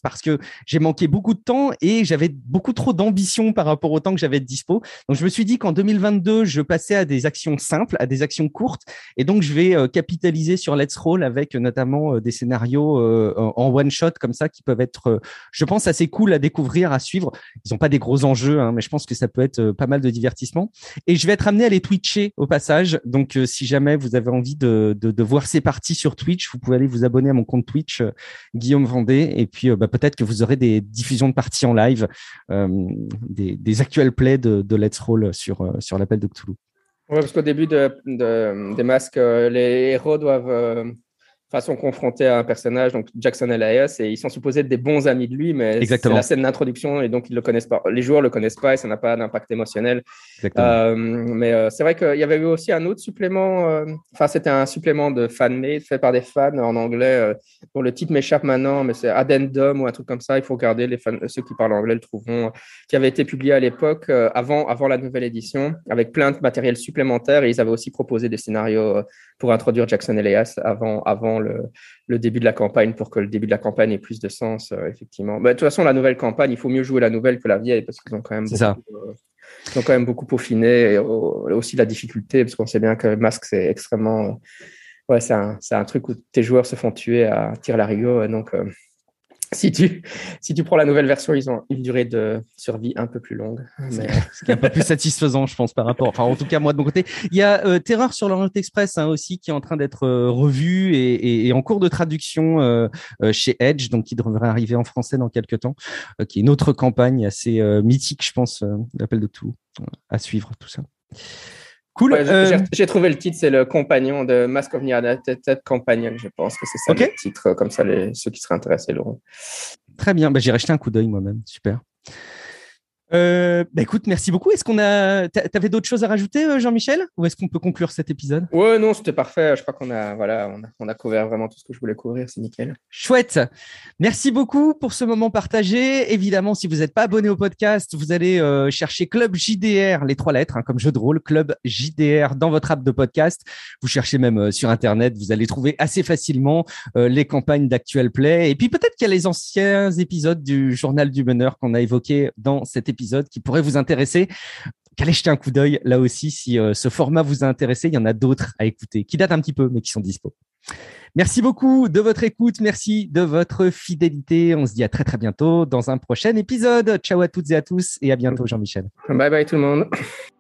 j'ai manqué beaucoup de temps et j'avais beaucoup trop d'ambition par rapport au temps que j'avais de dispo. Donc, je me suis dit qu'en 2022, je passais à des actions simples, à des actions courtes. Et donc, je vais capitaliser sur Let's Roll avec notamment des scénarios en one-shot comme ça qui peuvent être, je pense, assez cool à découvrir, à suivre. Ils n'ont pas des gros enjeux, hein, mais je pense que ça peut être pas mal de divertissement. Et je vais être amené à les twitcher au passage. Donc, si jamais vous avez envie de voir ces parties sur Twitch, vous pouvez aller vous abonner à mon compte Twitch, Guillaume Vendée. Et puis, peut-être que vous aurez des diffusions de parties en live, des actuels plays de Let's Roll sur l'appel de Cthulhu.
Ouais, parce qu'au début des masques, les héros doivent sont confrontés à un personnage, donc Jackson Elias, et ils sont supposés être des bons amis de lui, mais
Exactement.
C'est la scène d'introduction et donc ils le connaissent pas. Les joueurs le connaissent pas et ça n'a pas d'impact émotionnel. Mais c'est vrai qu'il y avait eu aussi un autre supplément. C'était un supplément de fan-made fait par des fans en anglais, dont le titre m'échappe maintenant, mais c'est Addendum ou un truc comme ça. Il faut regarder, les fans, ceux qui parlent anglais le trouveront, qui avait été publié à l'époque avant la nouvelle édition, avec plein de matériel supplémentaire, et ils avaient aussi proposé des scénarios pour introduire Jackson Elias avant le début de la campagne, pour que le début de la campagne ait plus de sens, effectivement. De toute façon, la nouvelle campagne, il faut mieux jouer la nouvelle que la vieille, parce qu'ils ont quand même beaucoup peaufiné, et aussi la difficulté, parce qu'on sait bien que Masque, c'est extrêmement... c'est un truc où tes joueurs se font tuer à tir-larigot, donc... Si tu prends la nouvelle version, ils ont une durée de survie un peu plus longue.
Mais... Ce qui est un peu plus satisfaisant, je pense, par rapport... Enfin, en tout cas, moi, de mon côté. Il y a Terreur sur l'Orient Express aussi, qui est en train d'être revu et en cours de traduction chez Edge, donc qui devrait arriver en français dans quelques temps, qui est une autre campagne assez mythique, je pense, l'appel de tout, à suivre, tout ça. Cool.
Ouais, j'ai trouvé le titre, c'est le compagnon de Mask of Nyarlathotep Companion, je pense que c'est ça le titre, comme ça ceux qui seraient intéressés l'auront.
Très bien, j'irai jeter un coup d'œil moi-même, super. Écoute, merci beaucoup. Est-ce qu'on t'avais d'autres choses à rajouter, Jean-Michel, ou est-ce qu'on peut conclure cet épisode?
Ouais, non, c'était parfait. Je crois qu'on a couvert vraiment tout ce que je voulais couvrir. C'est nickel.
Chouette. Merci beaucoup pour ce moment partagé. Évidemment, si vous n'êtes pas abonné au podcast, vous allez chercher Club JDR, les 3 lettres, comme jeu de rôle, Club JDR dans votre app de podcast. Vous cherchez même sur Internet, vous allez trouver assez facilement les campagnes d'Actual Play. Et puis peut-être qu'il y a les anciens épisodes du Journal du Meneur qu'on a évoqué dans cet épisode qui pourrait vous intéresser. Allez jeter un coup d'œil là aussi si ce format vous a intéressé. Il y en a d'autres à écouter qui datent un petit peu mais qui sont dispo. Merci beaucoup de votre écoute. Merci de votre fidélité. On se dit à très très bientôt dans un prochain épisode. Ciao à toutes et à tous et à bientôt Jean-Michel.
Bye bye tout le monde.